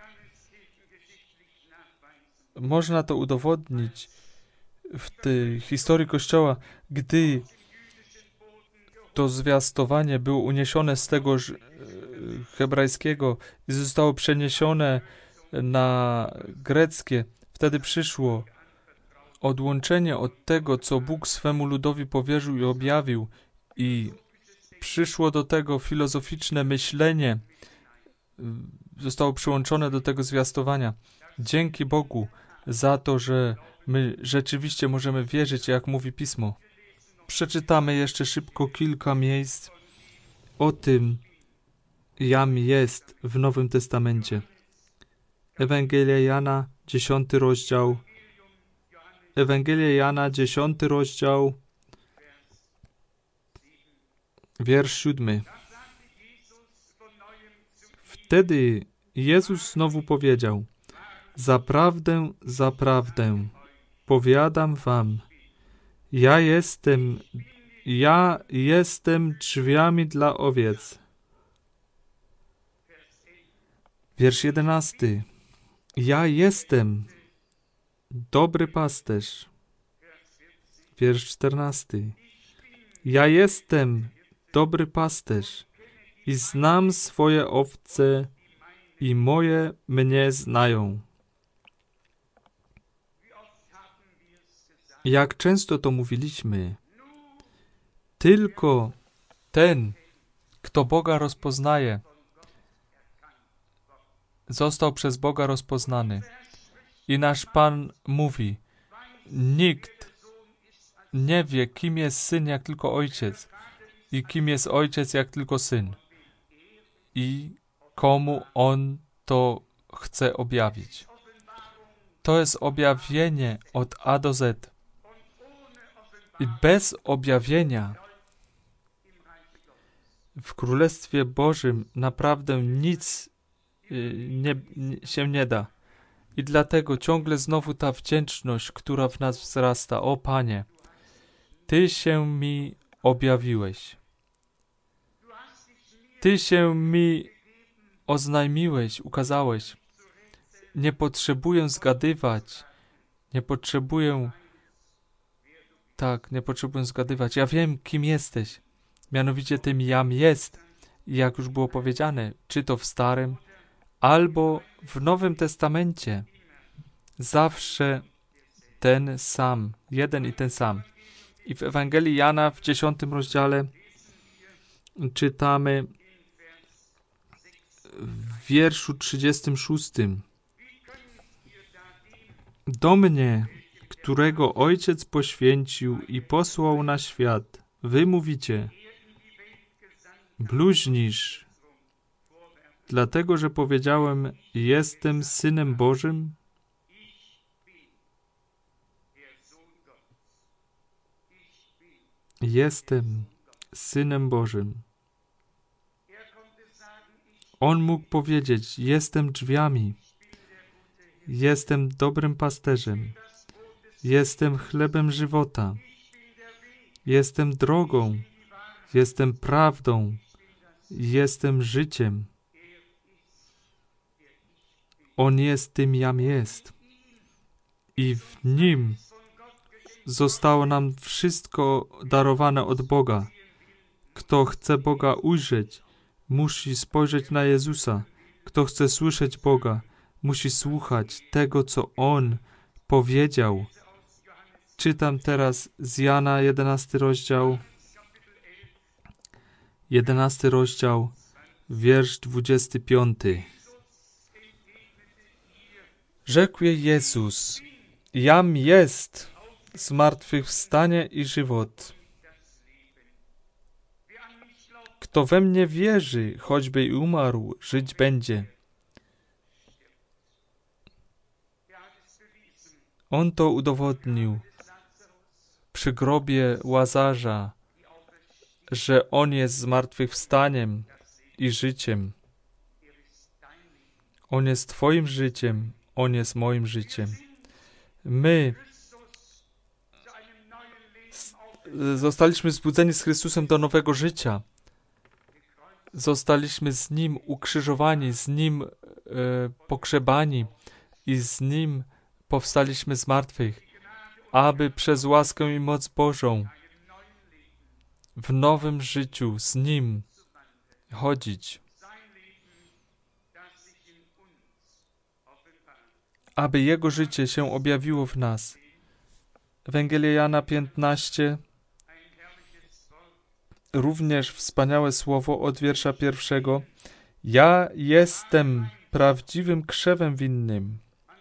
Można to udowodnić w tej historii Kościoła, gdy to zwiastowanie było uniesione z tego hebrajskiego i zostało przeniesione na greckie. Wtedy przyszło odłączenie od tego, co Bóg swemu ludowi powierzył i objawił, i przyszło do tego filozoficzne myślenie, zostało przyłączone do tego zwiastowania. Dzięki Bogu za to, że my rzeczywiście możemy wierzyć, jak mówi Pismo. Przeczytamy jeszcze szybko kilka miejsc o tym, jam jest w Nowym Testamencie. Ewangelia Jana, dziesiąty rozdział. Ewangelia Jana, dziesiąty rozdział, wiersz siódmy. Wtedy Jezus znowu powiedział: Zaprawdę, zaprawdę, powiadam wam, ja jestem, ja jestem drzwiami dla owiec. Wiersz jedenasty. Ja jestem dobry pasterz. Wiersz czternasty. Ja jestem dobry pasterz i znam swoje owce i moje mnie znają. Jak często to mówiliśmy, tylko ten, kto Boga rozpoznaje, został przez Boga rozpoznany. I nasz Pan mówi: nikt nie wie, kim jest Syn, jak tylko Ojciec, i kim jest Ojciec, jak tylko Syn, i komu On to chce objawić. To jest objawienie od A do Z. I bez objawienia w Królestwie Bożym naprawdę nic nie, nie, się nie da. I dlatego ciągle znowu ta wdzięczność, która w nas wzrasta. O Panie, Ty się mi objawiłeś. Ty się mi oznajmiłeś, ukazałeś. Nie potrzebuję zgadywać. Nie potrzebuję... Tak, nie potrzebuję zgadywać. Ja wiem, kim jesteś. Mianowicie tym jam jest. I jak już było powiedziane, czy to w Starym, albo w Nowym Testamencie. Zawsze ten sam. Jeden i ten sam. I w Ewangelii Jana w dziesiątym rozdziale czytamy w wierszu trzydziestym szóstym. Do mnie, którego Ojciec poświęcił i posłał na świat, wy mówicie: bluźnisz, dlatego że powiedziałem: jestem Synem Bożym? Jestem Synem Bożym. On mógł powiedzieć: jestem drzwiami, jestem dobrym pasterzem, jestem chlebem żywota, jestem drogą, jestem prawdą, jestem życiem. On jest tym, jam jest. I w Nim zostało nam wszystko darowane od Boga. Kto chce Boga ujrzeć, musi spojrzeć na Jezusa. Kto chce słyszeć Boga, musi słuchać tego, co On powiedział. Czytam teraz z Jana jedenasty rozdział, jedenasty rozdział, wiersz dwudziesty piąty. Rzekł jej Jezus: Jam jest zmartwychwstanie i żywot. Kto we mnie wierzy, choćby i umarł, żyć będzie. On to udowodnił przy grobie Łazarza, że On jest zmartwychwstaniem i życiem. On jest Twoim życiem, On jest moim życiem. My zostaliśmy zbudzeni z Chrystusem do nowego życia. Zostaliśmy z Nim ukrzyżowani, z Nim e, pogrzebani i z Nim powstaliśmy z martwych, aby przez łaskę i moc Bożą w nowym życiu z Nim chodzić. Aby Jego życie się objawiło w nas. Ewangelia Jana piętnaście, również wspaniałe słowo od wiersza pierwszego. Ja jestem prawdziwym krzewem winnym.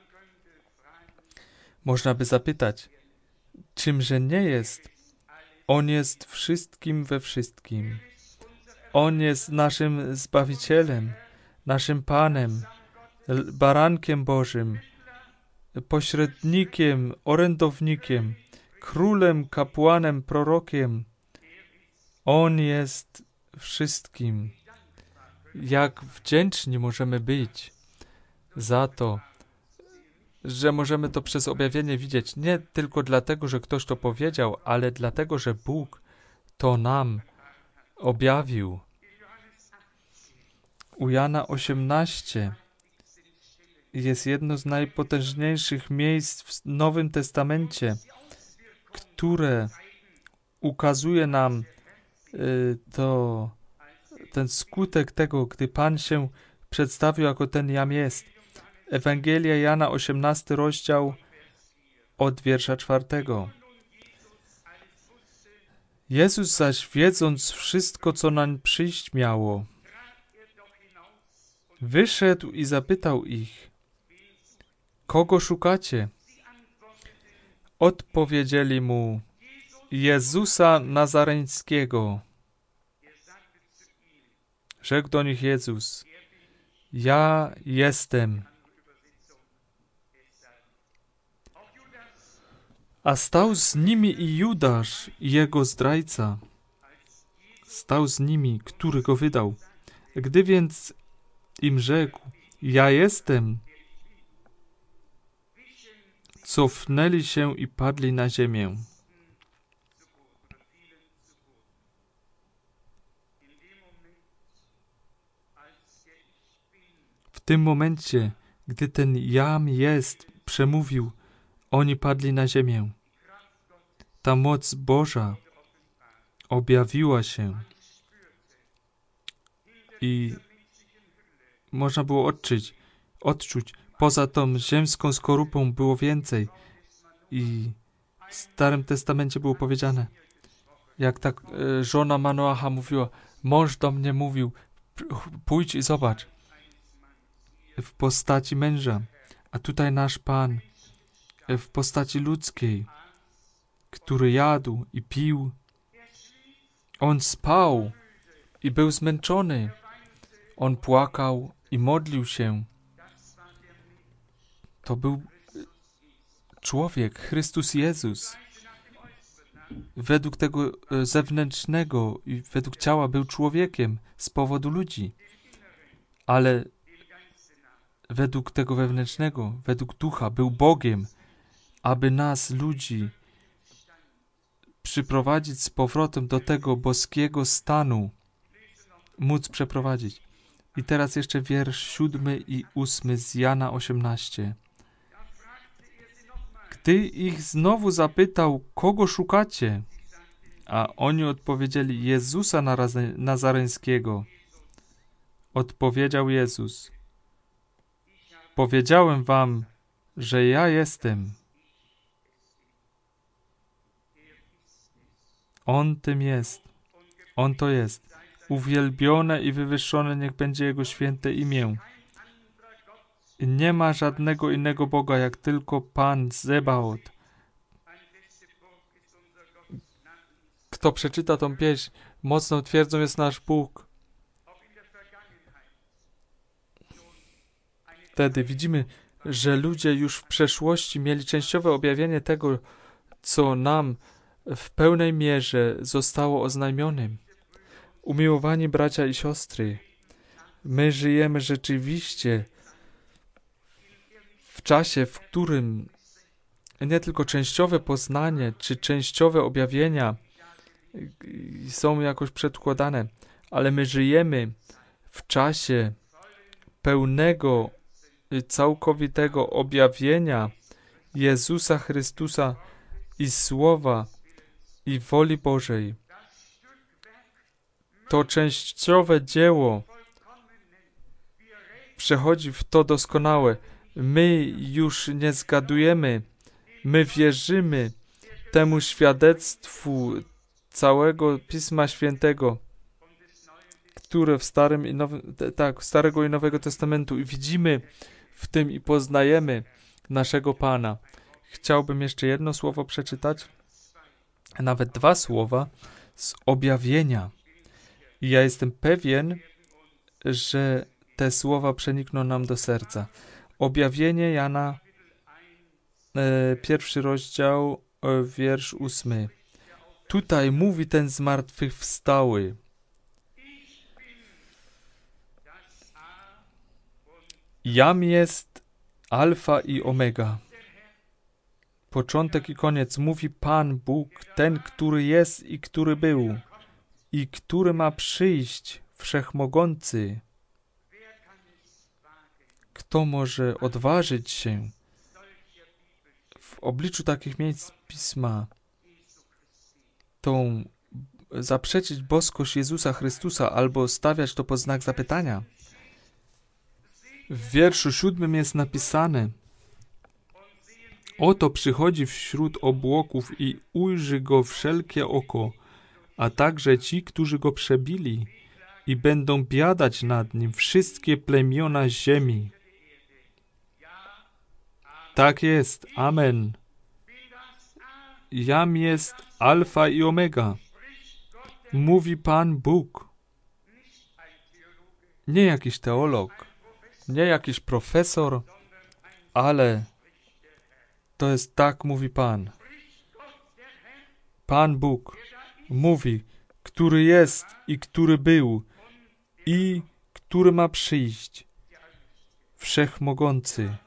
Można by zapytać, czymże nie jest? On jest wszystkim we wszystkim. On jest naszym Zbawicielem, naszym Panem, Barankiem Bożym, pośrednikiem, orędownikiem, królem, kapłanem, prorokiem. On jest wszystkim. Jak wdzięczni możemy być za to, że możemy to przez objawienie widzieć, nie tylko dlatego, że ktoś to powiedział, ale dlatego, że Bóg to nam objawił. U Jana osiemnaście jest jedno z najpotężniejszych miejsc w Nowym Testamencie, które ukazuje nam y, to, ten skutek tego, gdy Pan się przedstawił jako ten Jam jest. Ewangelia Jana, osiemnasty rozdział, od wiersza czwartego. Jezus zaś, wiedząc wszystko, co nań przyjść miało, wyszedł i zapytał ich: kogo szukacie? Odpowiedzieli mu: Jezusa Nazareńskiego. Rzekł do nich Jezus: ja jestem. A stał z nimi i Judasz, jego zdrajca. Stał z nimi, który go wydał. Gdy więc im rzekł: ja jestem, cofnęli się i padli na ziemię. W tym momencie, gdy ten Jam jest przemówił, oni padli na ziemię. Ta moc Boża objawiła się i można było odczuć, odczuć. Poza tą ziemską skorupą było więcej. I w Starym Testamencie było powiedziane, jak tak e, żona Manoacha mówiła, mąż do mnie mówił, pójdź i zobacz, w postaci męża. A tutaj nasz Pan w postaci ludzkiej, który jadł i pił. On spał i był zmęczony. On płakał i modlił się. To był człowiek, Chrystus Jezus. Według tego zewnętrznego i według ciała był człowiekiem z powodu ludzi. Ale według tego wewnętrznego, według ducha był Bogiem, aby nas, ludzi, przyprowadzić z powrotem do tego boskiego stanu, móc przeprowadzić. I teraz jeszcze wiersz siódmy i ósmy z Jana osiemnaście. Gdy ich znowu zapytał, kogo szukacie? A oni odpowiedzieli: Jezusa Nazareńskiego. Odpowiedział Jezus: powiedziałem wam, że ja jestem. On tym jest. On to jest. Uwielbione i wywyższone niech będzie Jego święte imię. Nie ma żadnego innego Boga, jak tylko Pan Zebaot. Kto przeczyta tą pieśń, mocną twierdzą jest nasz Bóg. Wtedy widzimy, że ludzie już w przeszłości mieli częściowe objawienie tego, co nam w pełnej mierze zostało oznajmione. Umiłowani bracia i siostry, my żyjemy rzeczywiście w czasie, w którym nie tylko częściowe poznanie, czy częściowe objawienia są jakoś przedkładane, ale my żyjemy w czasie pełnego, całkowitego objawienia Jezusa Chrystusa i Słowa i woli Bożej. To częściowe dzieło przechodzi w to doskonałe. My już nie zgadujemy, my wierzymy temu świadectwu całego Pisma Świętego, które w Starym i Nowym, tak, Starego i Nowego Testamentu, i widzimy w tym i poznajemy naszego Pana. Chciałbym jeszcze jedno słowo przeczytać, nawet dwa słowa z objawienia. I ja jestem pewien, że te słowa przenikną nam do serca. Objawienie Jana, e, pierwszy rozdział, e, wiersz ósmy. Tutaj mówi ten zmartwychwstały: Jam jest Alfa i Omega. Początek i koniec, mówi Pan Bóg, ten, który jest i który był, i który ma przyjść, Wszechmogący. Kto może odważyć się w obliczu takich miejsc Pisma tą zaprzeczyć boskość Jezusa Chrystusa albo stawiać to pod znak zapytania? W wierszu siódmym jest napisane: Oto przychodzi wśród obłoków i ujrzy go wszelkie oko, a także ci, którzy go przebili, i będą biadać nad nim wszystkie plemiona ziemi. Tak jest. Amen. Jam jest Alfa i Omega. Mówi Pan Bóg. Nie jakiś teolog, nie jakiś profesor, ale to jest tak, mówi Pan. Pan Bóg mówi, który jest i który był i który ma przyjść. Wszechmogący.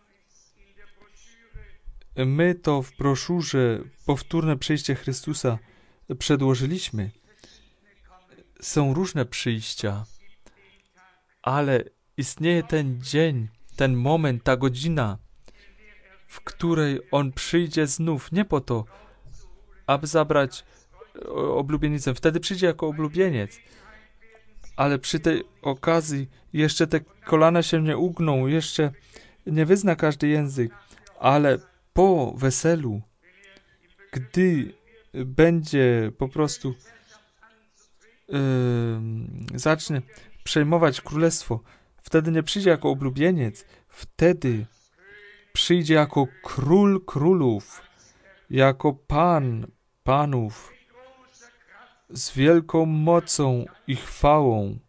My to w broszurze Powtórne przyjście Chrystusa przedłożyliśmy. Są różne przyjścia, ale istnieje ten dzień, ten moment, ta godzina, w której On przyjdzie znów, nie po to, aby zabrać oblubienicę. Wtedy przyjdzie jako oblubieniec, ale przy tej okazji jeszcze te kolana się nie ugną, jeszcze nie wyzna każdy język, ale po weselu, gdy będzie po prostu yy, zacznie przejmować królestwo, wtedy nie przyjdzie jako oblubieniec, wtedy przyjdzie jako król królów, jako pan panów, z wielką mocą i chwałą.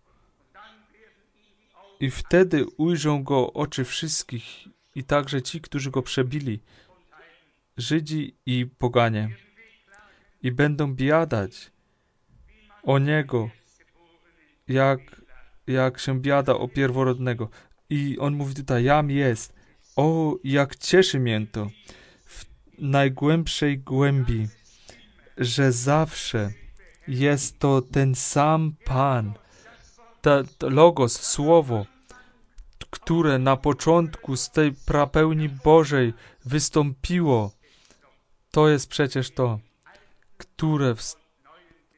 I wtedy ujrzą go oczy wszystkich, i także ci, którzy go przebili, Żydzi i poganie, i będą biadać o niego, jak, jak się biada o pierworodnego. I on mówi tutaj: Jam jest. O, jak cieszy mnie to w najgłębszej głębi, że zawsze jest to ten sam Pan, ta, ta Logos, Słowo, które na początku z tej prapełni Bożej wystąpiło. To jest przecież to, które w,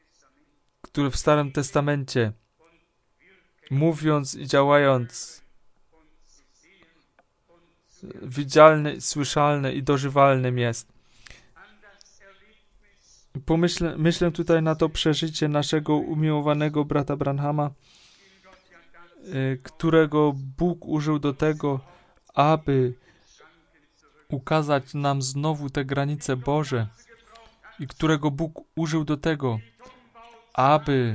który w Starym Testamencie, mówiąc i działając, widzialny, słyszalny i dożywalnym jest. Pomyślę, myślę tutaj na to przeżycie naszego umiłowanego brata Branhama, którego Bóg użył do tego, aby ukazać nam znowu te granice Boże i którego Bóg użył do tego, aby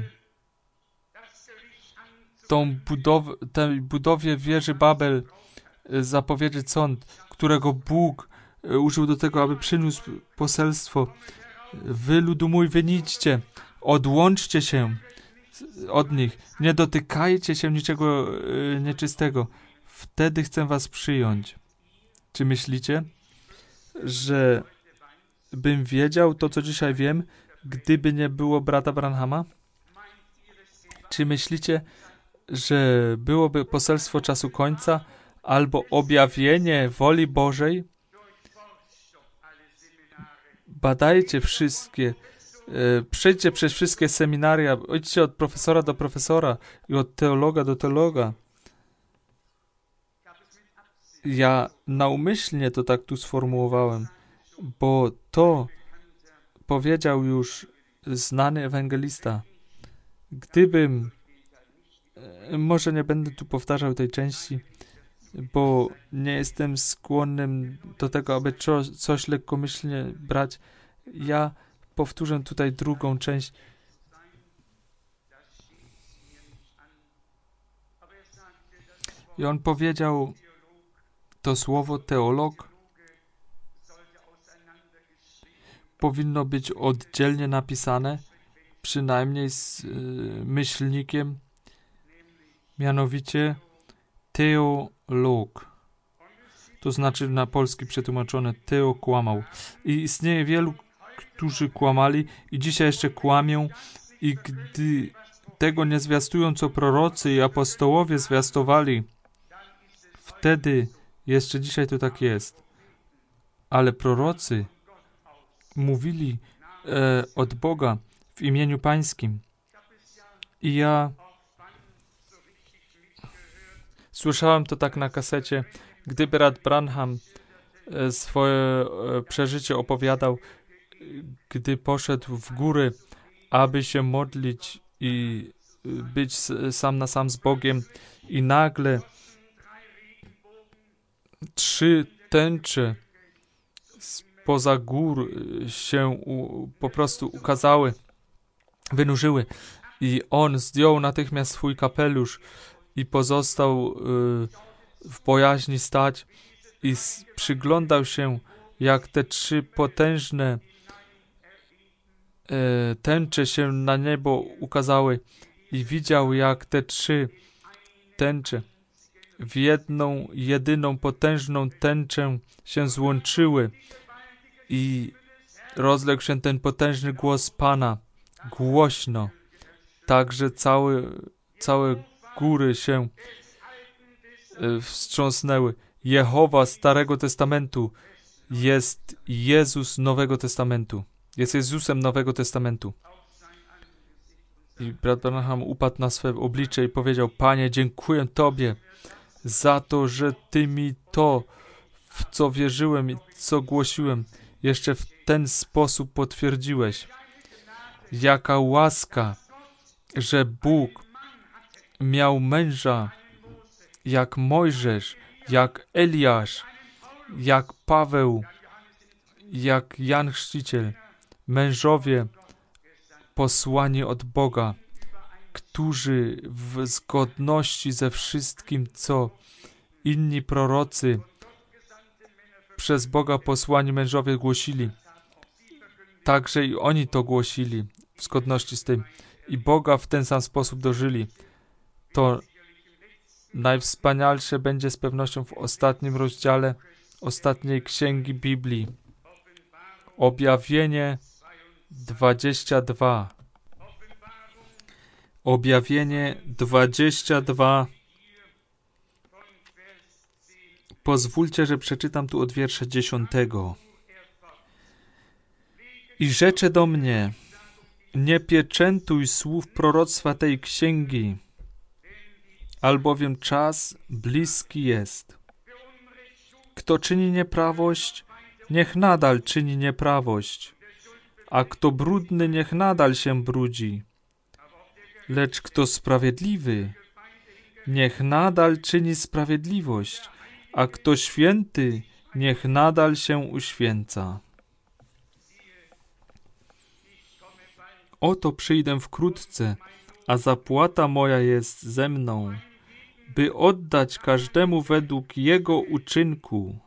tą budow- tej budowie wieży Babel zapowiedzieć sąd, którego Bóg użył do tego, aby przyniósł poselstwo. Wy, ludu mój, wyniczcie, odłączcie się od nich, nie dotykajcie się niczego y, nieczystego. Wtedy chcę was przyjąć. Czy myślicie, że bym wiedział to, co dzisiaj wiem, gdyby nie było brata Branhama? Czy myślicie, że byłoby poselstwo czasu końca albo objawienie woli Bożej? Badajcie wszystkie, e, przejdźcie przez wszystkie seminaria, idźcie od profesora do profesora i od teologa do teologa. Ja naumyślnie to tak tu sformułowałem, bo to powiedział już znany ewangelista. Gdybym, e, może nie będę tu powtarzał tej części, bo nie jestem skłonnym do tego, aby co, coś lekkomyślnie brać. Ja powtórzę tutaj drugą część. I on powiedział to słowo teolog powinno być oddzielnie napisane, przynajmniej z y, myślnikiem, mianowicie teolog. To znaczy na polski przetłumaczone teo kłamał. I istnieje wielu, którzy kłamali i dzisiaj jeszcze kłamią i gdy tego nie zwiastują, co prorocy i apostołowie zwiastowali, wtedy jeszcze dzisiaj to tak jest. Ale prorocy mówili e, od Boga w imieniu Pańskim. I ja słyszałem to tak na kasecie, gdy brat Branham e, swoje e, przeżycie opowiadał, gdy poszedł w góry, aby się modlić i być sam na sam z Bogiem i nagle trzy tęcze spoza gór się u, po prostu ukazały, wynurzyły i on zdjął natychmiast swój kapelusz i pozostał y, w bojaźni stać i s- przyglądał się, jak te trzy potężne y, tęcze się na niebo ukazały i widział, jak te trzy tęcze w jedną, jedyną potężną tęczę się złączyły i rozległ się ten potężny głos Pana, głośno, tak, że całe, całe góry się y, wstrząsnęły. Jehowa Starego Testamentu jest Jezus Nowego Testamentu. Jest Jezusem Nowego Testamentu. I brat Branham upadł na swe oblicze i powiedział: Panie, dziękuję Tobie za to, że Ty mi to, w co wierzyłem i co głosiłem, jeszcze w ten sposób potwierdziłeś. Jaka łaska, że Bóg miał męża jak Mojżesz, jak Eliasz, jak Paweł, jak Jan Chrzciciel, mężowie posłani od Boga, którzy w zgodności ze wszystkim, co inni prorocy przez Boga posłani mężowie głosili, także i oni to głosili w zgodności z tym i Boga w ten sam sposób dożyli. To najwspanialsze będzie z pewnością w ostatnim rozdziale ostatniej księgi Biblii. Objawienie dwadzieścia dwa. Objawienie dwadzieścia dwa. Pozwólcie, że przeczytam tu od wiersza dziesiątego. I rzecze do mnie: Nie pieczętuj słów proroctwa tej księgi, albowiem czas bliski jest. Kto czyni nieprawość, niech nadal czyni nieprawość, a kto brudny, niech nadal się brudzi. Lecz kto sprawiedliwy, niech nadal czyni sprawiedliwość, a kto święty, niech nadal się uświęca. Oto przyjdę wkrótce, a zapłata moja jest ze mną, by oddać każdemu według jego uczynku.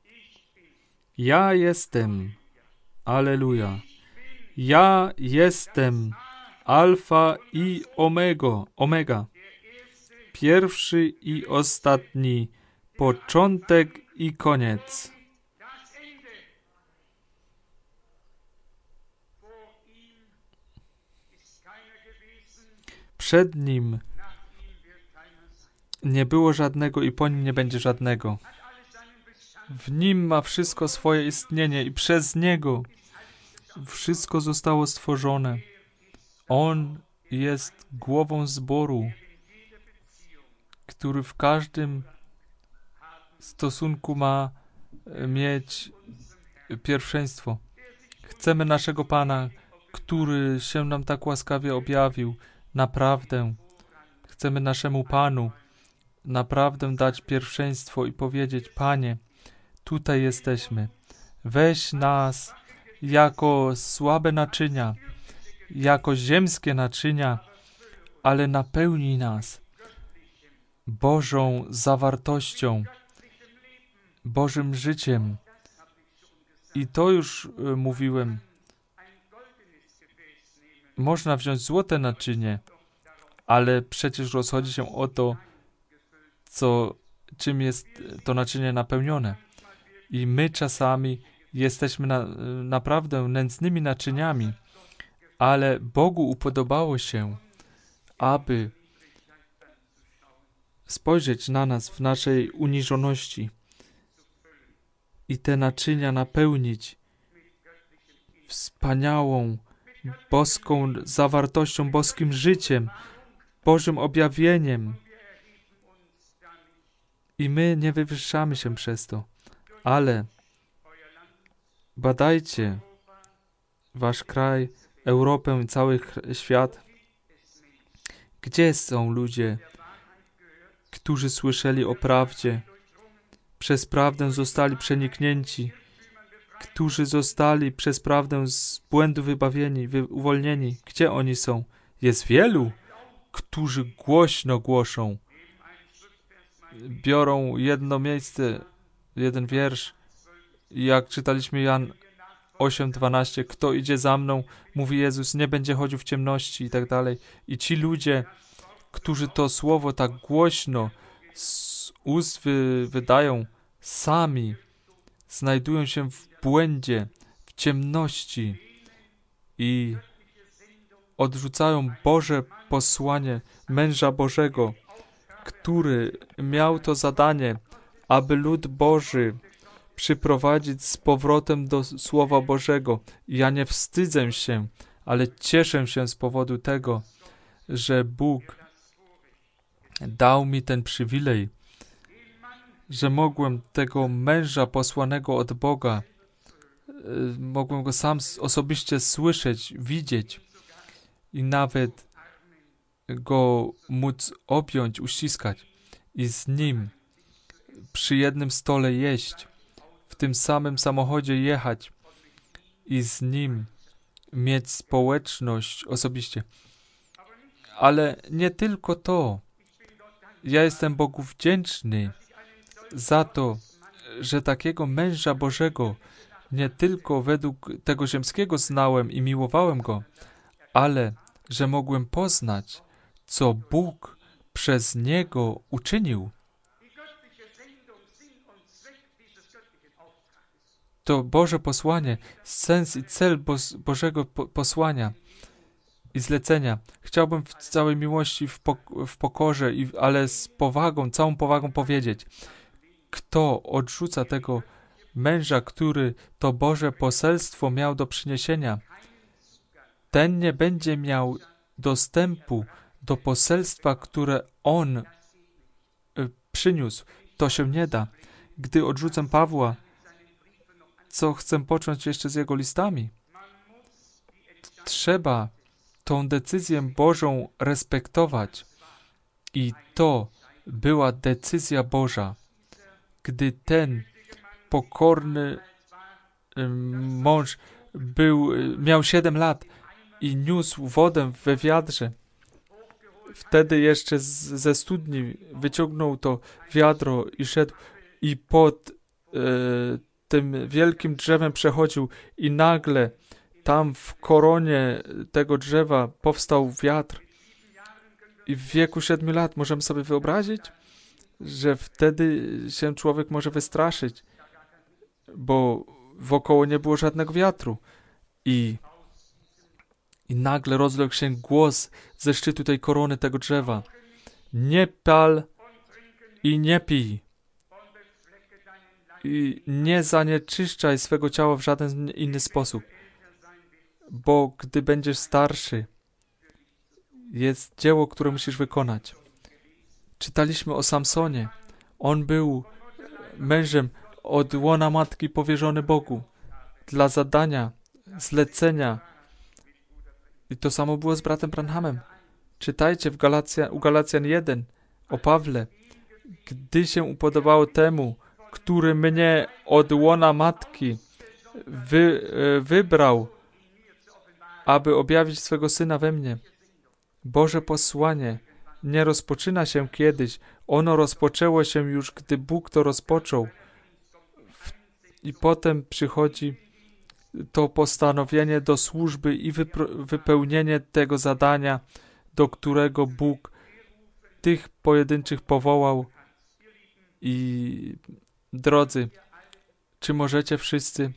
Ja jestem, Alleluja, ja jestem Alfa i Omega, Omega, pierwszy i ostatni, początek i koniec. Przed Nim nie było żadnego i po Nim nie będzie żadnego. W Nim ma wszystko swoje istnienie i przez Niego wszystko zostało stworzone. On jest głową zboru, który w każdym stosunku ma mieć pierwszeństwo. Chcemy naszego Pana, który się nam tak łaskawie objawił. Naprawdę chcemy naszemu Panu naprawdę dać pierwszeństwo i powiedzieć: Panie, tutaj jesteśmy. Weź nas jako słabe naczynia, jako ziemskie naczynia, ale napełnij nas Bożą zawartością, Bożym życiem. I to już y, mówiłem. Można wziąć złote naczynie, ale przecież rozchodzi się o to, co, czym jest to naczynie napełnione. I my czasami jesteśmy na, naprawdę nędznymi naczyniami, ale Bogu upodobało się, aby spojrzeć na nas w naszej uniżoności i te naczynia napełnić wspaniałą, boską zawartością, boskim życiem, Bożym objawieniem. I my nie wywyższamy się przez to, ale badajcie wasz kraj, Europę i cały świat. Gdzie są ludzie, którzy słyszeli o prawdzie, przez prawdę zostali przeniknięci, którzy zostali przez prawdę z błędu wybawieni, wy, uwolnieni? Gdzie oni są? Jest wielu, którzy głośno głoszą. Biorą jedno miejsce, jeden wiersz. Jak czytaliśmy Jan osiem dwanaście, kto idzie za mną, mówi Jezus, nie będzie chodził w ciemności i tak dalej. I ci ludzie, którzy to słowo tak głośno z ust wy, wydają, sami znajdują się w błędzie, w ciemności i odrzucają Boże posłanie męża Bożego, który miał to zadanie, aby lud Boży przyprowadzić z powrotem do Słowa Bożego. Ja nie wstydzę się, ale cieszę się z powodu tego, że Bóg dał mi ten przywilej, że mogłem tego męża posłanego od Boga, mogłem go sam osobiście słyszeć, widzieć i nawet go móc objąć, uściskać i z nim przy jednym stole jeść, w tym samym samochodzie jechać i z nim mieć społeczność osobiście. Ale nie tylko to. Ja jestem Bogu wdzięczny za to, że takiego męża Bożego nie tylko według tego ziemskiego znałem i miłowałem go, ale że mogłem poznać, co Bóg przez niego uczynił. To Boże posłanie, sens i cel Bo- Bożego po- posłania i zlecenia. Chciałbym w całej miłości, w, pok- w pokorze, i, ale z powagą, całą powagą powiedzieć, kto odrzuca tego męża, który to Boże poselstwo miał do przyniesienia, ten nie będzie miał dostępu do poselstwa, które on y, przyniósł. To się nie da. Gdy odrzucę Pawła, co chcę począć jeszcze z jego listami? Trzeba tą decyzję Bożą respektować. I to była decyzja Boża. Gdy ten pokorny mąż był, miał siedem lat i niósł wodę we wiadrze, wtedy jeszcze z, ze studni wyciągnął to wiadro i szedł i pod e, tym wielkim drzewem przechodził i nagle tam w koronie tego drzewa powstał wiatr. I w wieku siedmiu lat możemy sobie wyobrazić, że wtedy się człowiek może wystraszyć, bo wokoło nie było żadnego wiatru. I, i nagle rozległ się głos ze szczytu tej korony tego drzewa. Nie pal i nie pij. I nie zanieczyszczaj swego ciała w żaden inny sposób. Bo gdy będziesz starszy, jest dzieło, które musisz wykonać. Czytaliśmy o Samsonie. On był mężem od łona matki powierzony Bogu dla zadania, zlecenia. I to samo było z bratem Branhamem. Czytajcie w Galacja, u Galacjan jeden o Pawle. Gdy się upodobało temu, który mnie od łona matki wy, wybrał, aby objawić swego Syna we mnie. Boże posłanie nie rozpoczyna się kiedyś. Ono rozpoczęło się już, gdy Bóg to rozpoczął. I potem przychodzi to postanowienie do służby i wypro- wypełnienie tego zadania, do którego Bóg tych pojedynczych powołał. I drodzy, czy możecie wszyscy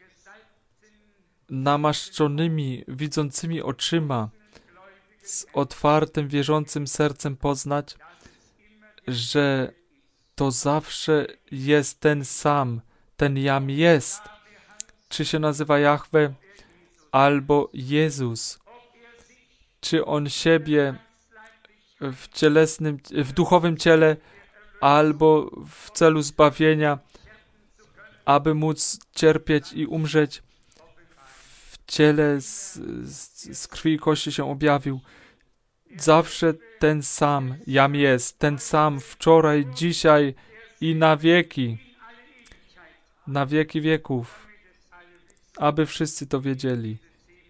namaszczonymi, widzącymi oczyma, z otwartym, wierzącym sercem poznać, że to zawsze jest ten sam, ten Jam jest, czy się nazywa Jahwe, albo Jezus, czy On siebie w cielesnym, w duchowym ciele, albo w celu zbawienia, aby móc cierpieć i umrzeć, w ciele z, z, z krwi i kości się objawił. Zawsze ten sam Jam jest, ten sam wczoraj, dzisiaj i na wieki, na wieki wieków, aby wszyscy to wiedzieli,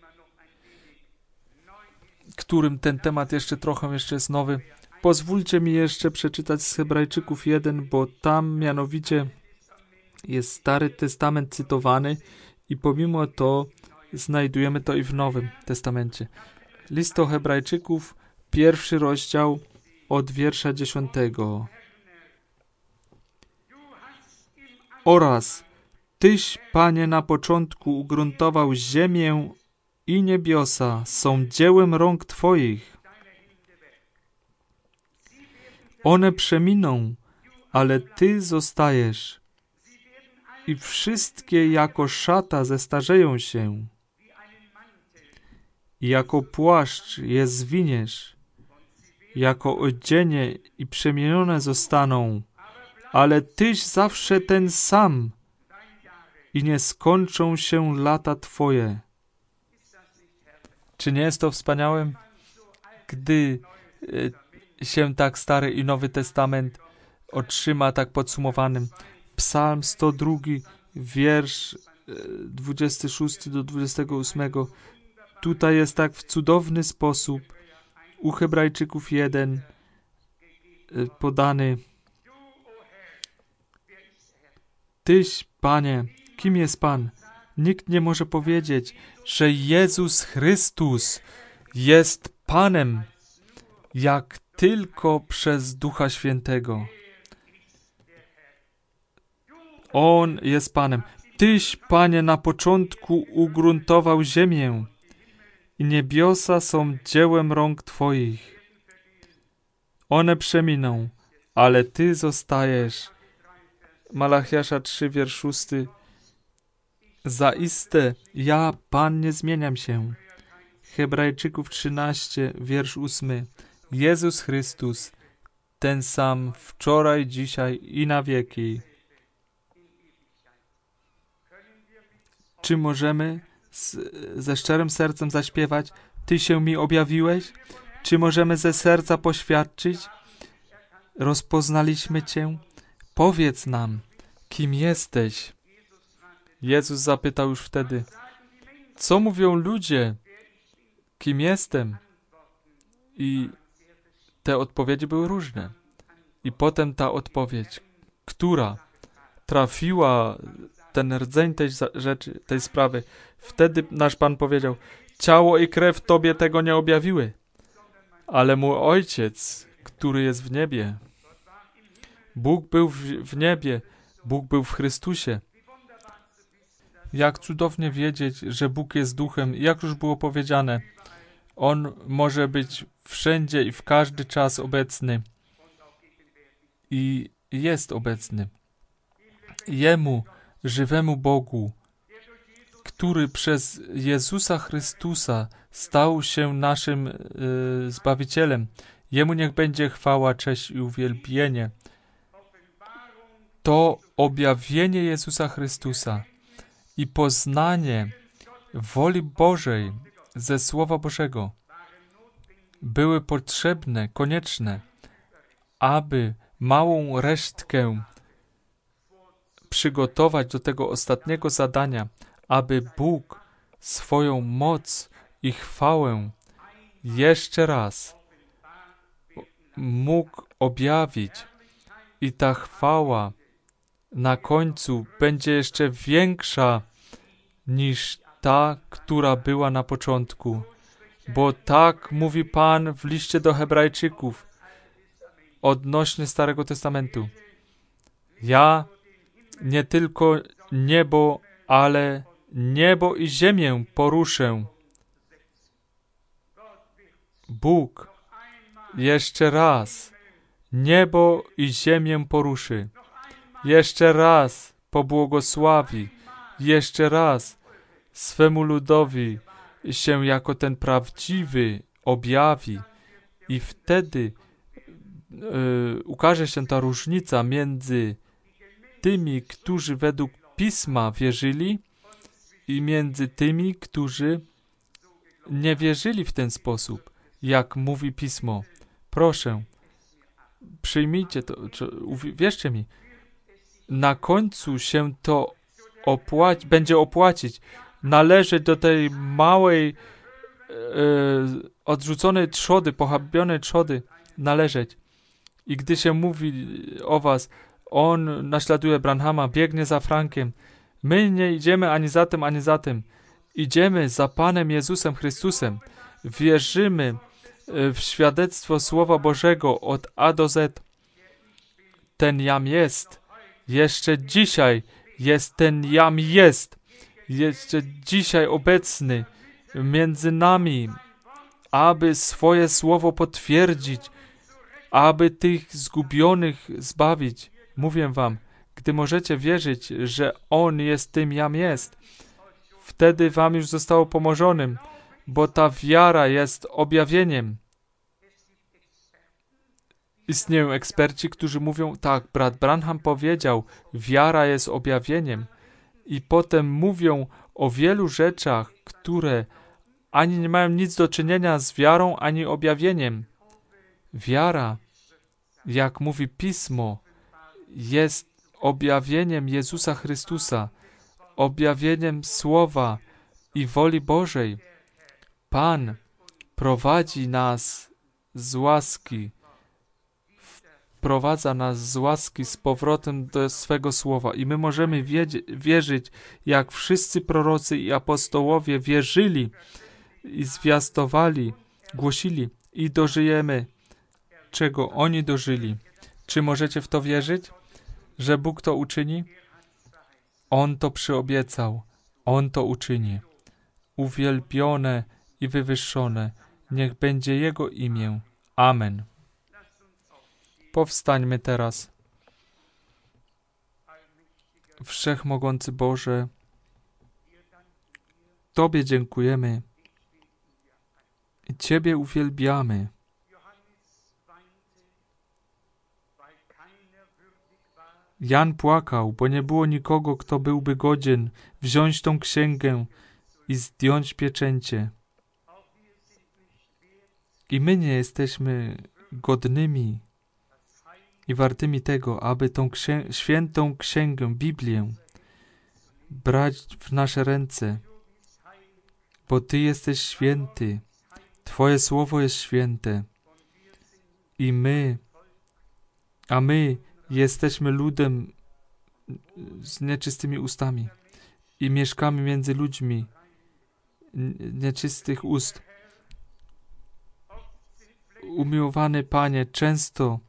którym ten temat jeszcze trochę jeszcze jest nowy. Pozwólcie mi jeszcze przeczytać z Hebrajczyków jeden, bo tam mianowicie jest Stary Testament cytowany i pomimo to znajdujemy to i w Nowym Testamencie. List do Hebrajczyków, pierwszy rozdział od wiersza dziesiątego. Oraz Tyś, Panie, na początku ugruntował ziemię i niebiosa są dziełem rąk Twoich. One przeminą, ale Ty zostajesz i wszystkie jako szata zestarzeją się. I jako płaszcz je zwiniesz, jako odzienie i przemienione zostaną, ale Tyś zawsze ten sam i nie skończą się lata Twoje. Czy nie jest to wspaniałe, gdy e, się tak Stary i Nowy Testament otrzyma tak podsumowanym? Psalm sto drugi, wiersz e, dwudziesty szósty do dwudziestego ósmego. Tutaj jest tak w cudowny sposób u Hebrajczyków jeden e, podany. Tyś, Panie, kim jest Pan? Nikt nie może powiedzieć, że Jezus Chrystus jest Panem, jak tylko przez Ducha Świętego. On jest Panem. Tyś, Panie, na początku ugruntował ziemię i niebiosa są dziełem rąk Twoich. One przeminą, ale Ty zostajesz. Malachiasza trzy, wiersz szósty. Zaiste, ja, Pan, nie zmieniam się. Hebrajczyków trzynaście, wiersz ósmy. Jezus Chrystus, ten sam wczoraj, dzisiaj i na wieki. Czy możemy z, ze szczerym sercem zaśpiewać: Ty się mi objawiłeś? Czy możemy ze serca poświadczyć: rozpoznaliśmy Cię? Powiedz nam, kim jesteś? Jezus zapytał już wtedy: co mówią ludzie? Kim jestem? I te odpowiedzi były różne. I potem ta odpowiedź, która trafiła ten rdzeń tej rzeczy, tej sprawy, wtedy nasz Pan powiedział: ciało i krew Tobie tego nie objawiły, ale mój Ojciec, który jest w niebie. Bóg był w, w niebie, Bóg był w Chrystusie. Jak cudownie wiedzieć, że Bóg jest duchem. Jak już było powiedziane, On może być wszędzie i w każdy czas obecny. I jest obecny. Jemu, żywemu Bogu, który przez Jezusa Chrystusa stał się naszym y, Zbawicielem. Jemu niech będzie chwała, cześć i uwielbienie. To objawienie Jezusa Chrystusa i poznanie woli Bożej ze Słowa Bożego były potrzebne, konieczne, aby małą resztkę przygotować do tego ostatniego zadania, aby Bóg swoją moc i chwałę jeszcze raz mógł objawić. I ta chwała na końcu będzie jeszcze większa niż ta, która była na początku. Bo tak mówi Pan w liście do Hebrajczyków odnośnie Starego Testamentu. Ja nie tylko niebo, ale niebo i ziemię poruszę. Bóg jeszcze raz niebo i ziemię poruszy. Jeszcze raz pobłogosławi. Jeszcze raz swemu ludowi się jako ten prawdziwy objawi. I wtedy yy, ukaże się ta różnica między tymi, którzy według Pisma wierzyli, i między tymi, którzy nie wierzyli w ten sposób, jak mówi Pismo. Proszę, przyjmijcie to, czy, wierzcie mi, na końcu się to opłaci, będzie opłacić, należeć do tej małej, e, odrzuconej trzody, pochabionej trzody, należeć. I gdy się mówi o was, on naśladuje Branhama, biegnie za Frankiem, my nie idziemy ani za tym, ani za tym. Idziemy za Panem Jezusem Chrystusem. Wierzymy w świadectwo Słowa Bożego od A do Z. Ten Jam jest. Jeszcze dzisiaj jest ten Jam jest. Jeszcze dzisiaj obecny między nami, aby swoje słowo potwierdzić, aby tych zgubionych zbawić. Mówię wam, gdy możecie wierzyć, że On jest tym Jam jest, wtedy wam już zostało pomożonym, bo ta wiara jest objawieniem. Istnieją eksperci, którzy mówią, tak, brat Branham powiedział, wiara jest objawieniem. I potem mówią o wielu rzeczach, które ani nie mają nic do czynienia z wiarą, ani objawieniem. Wiara, jak mówi Pismo, jest objawieniem Jezusa Chrystusa, objawieniem Słowa i woli Bożej. Pan prowadzi nas z łaski, wprowadza nas z łaski z powrotem do swego Słowa i my możemy wiedzie, wierzyć, jak wszyscy prorocy i apostołowie wierzyli i zwiastowali, głosili i dożyjemy, czego oni dożyli. Czy możecie w to wierzyć, że Bóg to uczyni? On to przyobiecał. On to uczyni. Uwielbione i wywyższone niech będzie Jego imię. Amen. Powstańmy teraz. Wszechmogący Boże, Tobie dziękujemy Ciebie uwielbiamy. Jan płakał, bo nie było nikogo, kto byłby godzien wziąć tą księgę i zdjąć pieczęcie. I my nie jesteśmy godnymi i wartymi tego, aby tą księ- świętą księgę, Biblię, brać w nasze ręce, bo Ty jesteś święty, Twoje słowo jest święte i my, a my jesteśmy ludem z nieczystymi ustami i mieszkamy między ludźmi nieczystych ust. Umiłowany Panie, często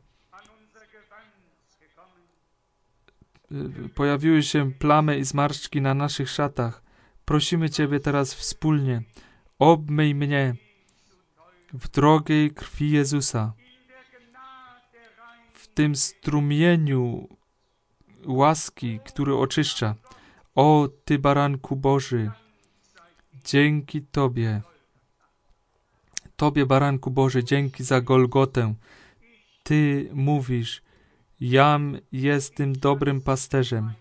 pojawiły się plamy i zmarszczki na naszych szatach. Prosimy Ciebie teraz wspólnie, obmyj mnie w drogiej krwi Jezusa, w tym strumieniu łaski, który oczyszcza. O Ty, Baranku Boży, dzięki Tobie, Tobie, Baranku Boży, dzięki za Golgotę. Ty mówisz, jam jestem dobrym pasterzem.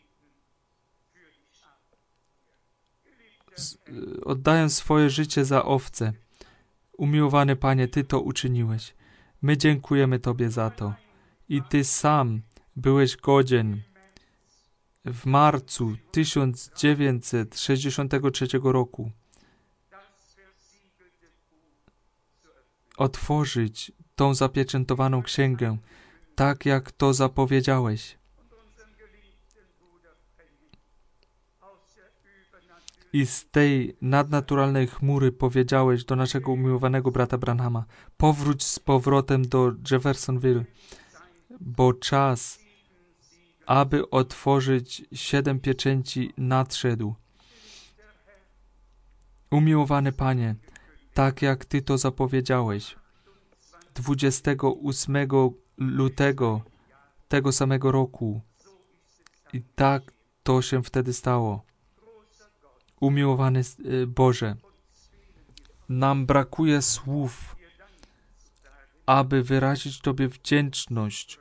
Z, oddaję swoje życie za owce. Umiłowany Panie, Ty to uczyniłeś. My dziękujemy Tobie za to. I Ty sam byłeś godzien w marcu tysiąc dziewięćset sześćdziesiątego trzeciego roku otworzyć tą zapieczętowaną księgę, tak jak to zapowiedziałeś. I z tej nadnaturalnej chmury powiedziałeś do naszego umiłowanego brata Branhama, powróć z powrotem do Jeffersonville, bo czas, aby otworzyć siedem pieczęci, nadszedł. Umiłowany Panie, tak jak Ty to zapowiedziałeś, dwudziestego ósmego lutego tego samego roku. I tak to się wtedy stało. Umiłowany Boże, nam brakuje słów, aby wyrazić Tobie wdzięczność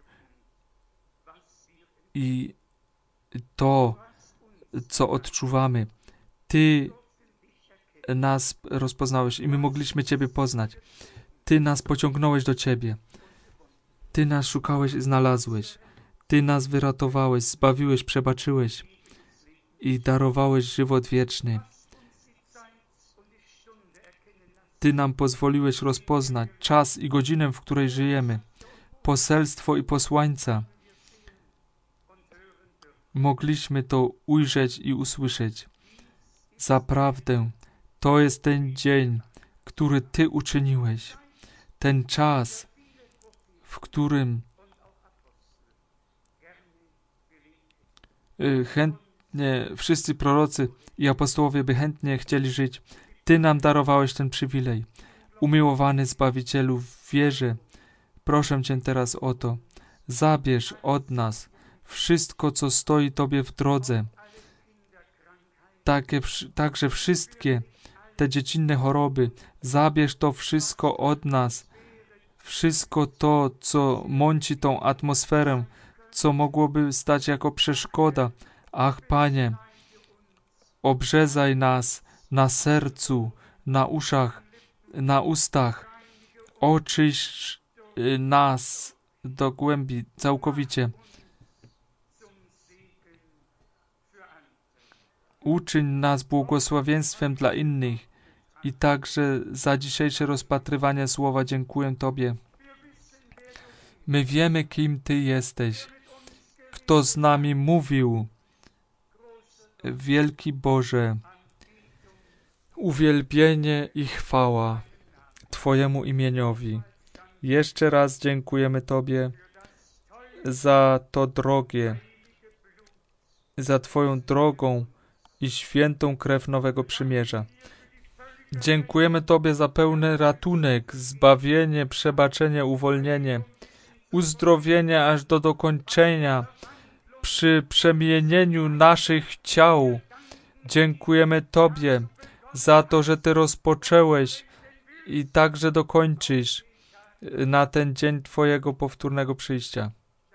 i to, co odczuwamy. Ty nas rozpoznałeś i my mogliśmy Ciebie poznać. Ty nas pociągnąłeś do Ciebie. Ty nas szukałeś i znalazłeś. Ty nas wyratowałeś, zbawiłeś, przebaczyłeś i darowałeś żywot wieczny. Ty nam pozwoliłeś rozpoznać czas i godzinę, w której żyjemy, poselstwo i posłańca. Mogliśmy to ujrzeć i usłyszeć. Zaprawdę, to jest ten dzień, który Ty uczyniłeś. Ten czas, w którym chętnie wszyscy prorocy i apostołowie by chętnie chcieli żyć. Ty nam darowałeś ten przywilej. Umiłowany Zbawicielu, w wierze, proszę Cię teraz o to. Zabierz od nas wszystko, co stoi Tobie w drodze. Takie, także wszystkie te dziecinne choroby. Zabierz to wszystko od nas. Wszystko to, co mąci tą atmosferę, co mogłoby stać jako przeszkoda. Ach, Panie, obrzezaj nas na sercu, na uszach, na ustach. Oczyść nas do głębi całkowicie. Uczyń nas błogosławieństwem dla innych. I także za dzisiejsze rozpatrywanie słowa dziękuję Tobie. My wiemy, kim Ty jesteś, kto z nami mówił. Wielki Boże, uwielbienie i chwała Twojemu imieniowi. Jeszcze raz dziękujemy Tobie za to drogie, za Twoją drogą i świętą krew nowego przymierza. Dziękujemy Tobie za pełny ratunek, zbawienie, przebaczenie, uwolnienie, uzdrowienie aż do dokończenia przy przemienieniu naszych ciał. Dziękujemy Tobie za to, że Ty rozpoczęłeś i także dokończysz na ten dzień Twojego powtórnego przyjścia.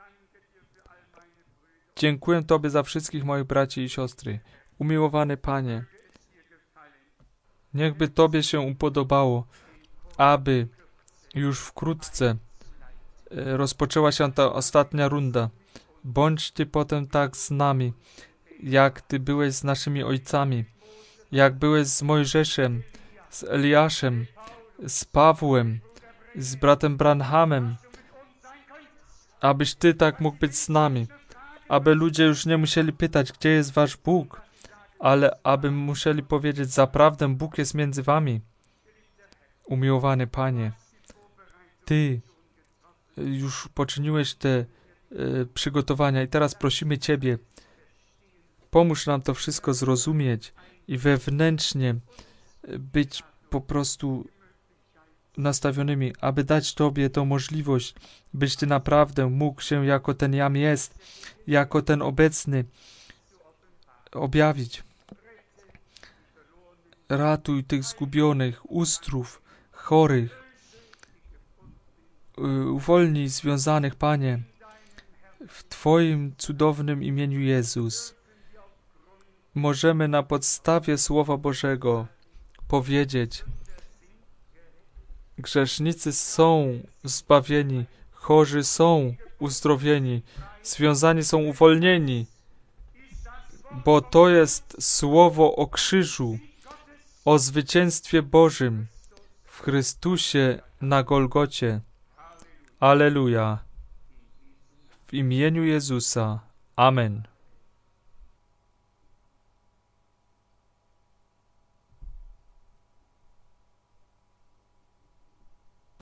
Dziękuję Tobie za wszystkich moich braci i siostry. Umiłowany Panie, niechby Tobie się upodobało, aby już wkrótce rozpoczęła się ta ostatnia runda. Bądź Ty potem tak z nami, jak Ty byłeś z naszymi ojcami, jak byłeś z Mojżeszem, z Eliaszem, z Pawłem, z bratem Branhamem, abyś Ty tak mógł być z nami, aby ludzie już nie musieli pytać, gdzie jest Wasz Bóg, ale aby musieli powiedzieć, zaprawdę Bóg jest między Wami. Umiłowany Panie, Ty już poczyniłeś te y, przygotowania i teraz prosimy Ciebie, pomóż nam to wszystko zrozumieć i wewnętrznie być po prostu nastawionymi, aby dać Tobie tą możliwość, byś Ty naprawdę mógł się jako ten Jam jest, jako ten obecny objawić. Ratuj tych zgubionych, uzdrów, chorych, uwolnij związanych, Panie, w Twoim cudownym imieniu Jezus. Możemy na podstawie Słowa Bożego powiedzieć, grzesznicy są zbawieni, chorzy są uzdrowieni, związani są uwolnieni, bo to jest Słowo o krzyżu, o zwycięstwie Bożym w Chrystusie na Golgocie. Alleluja. W imieniu Jezusa. Amen.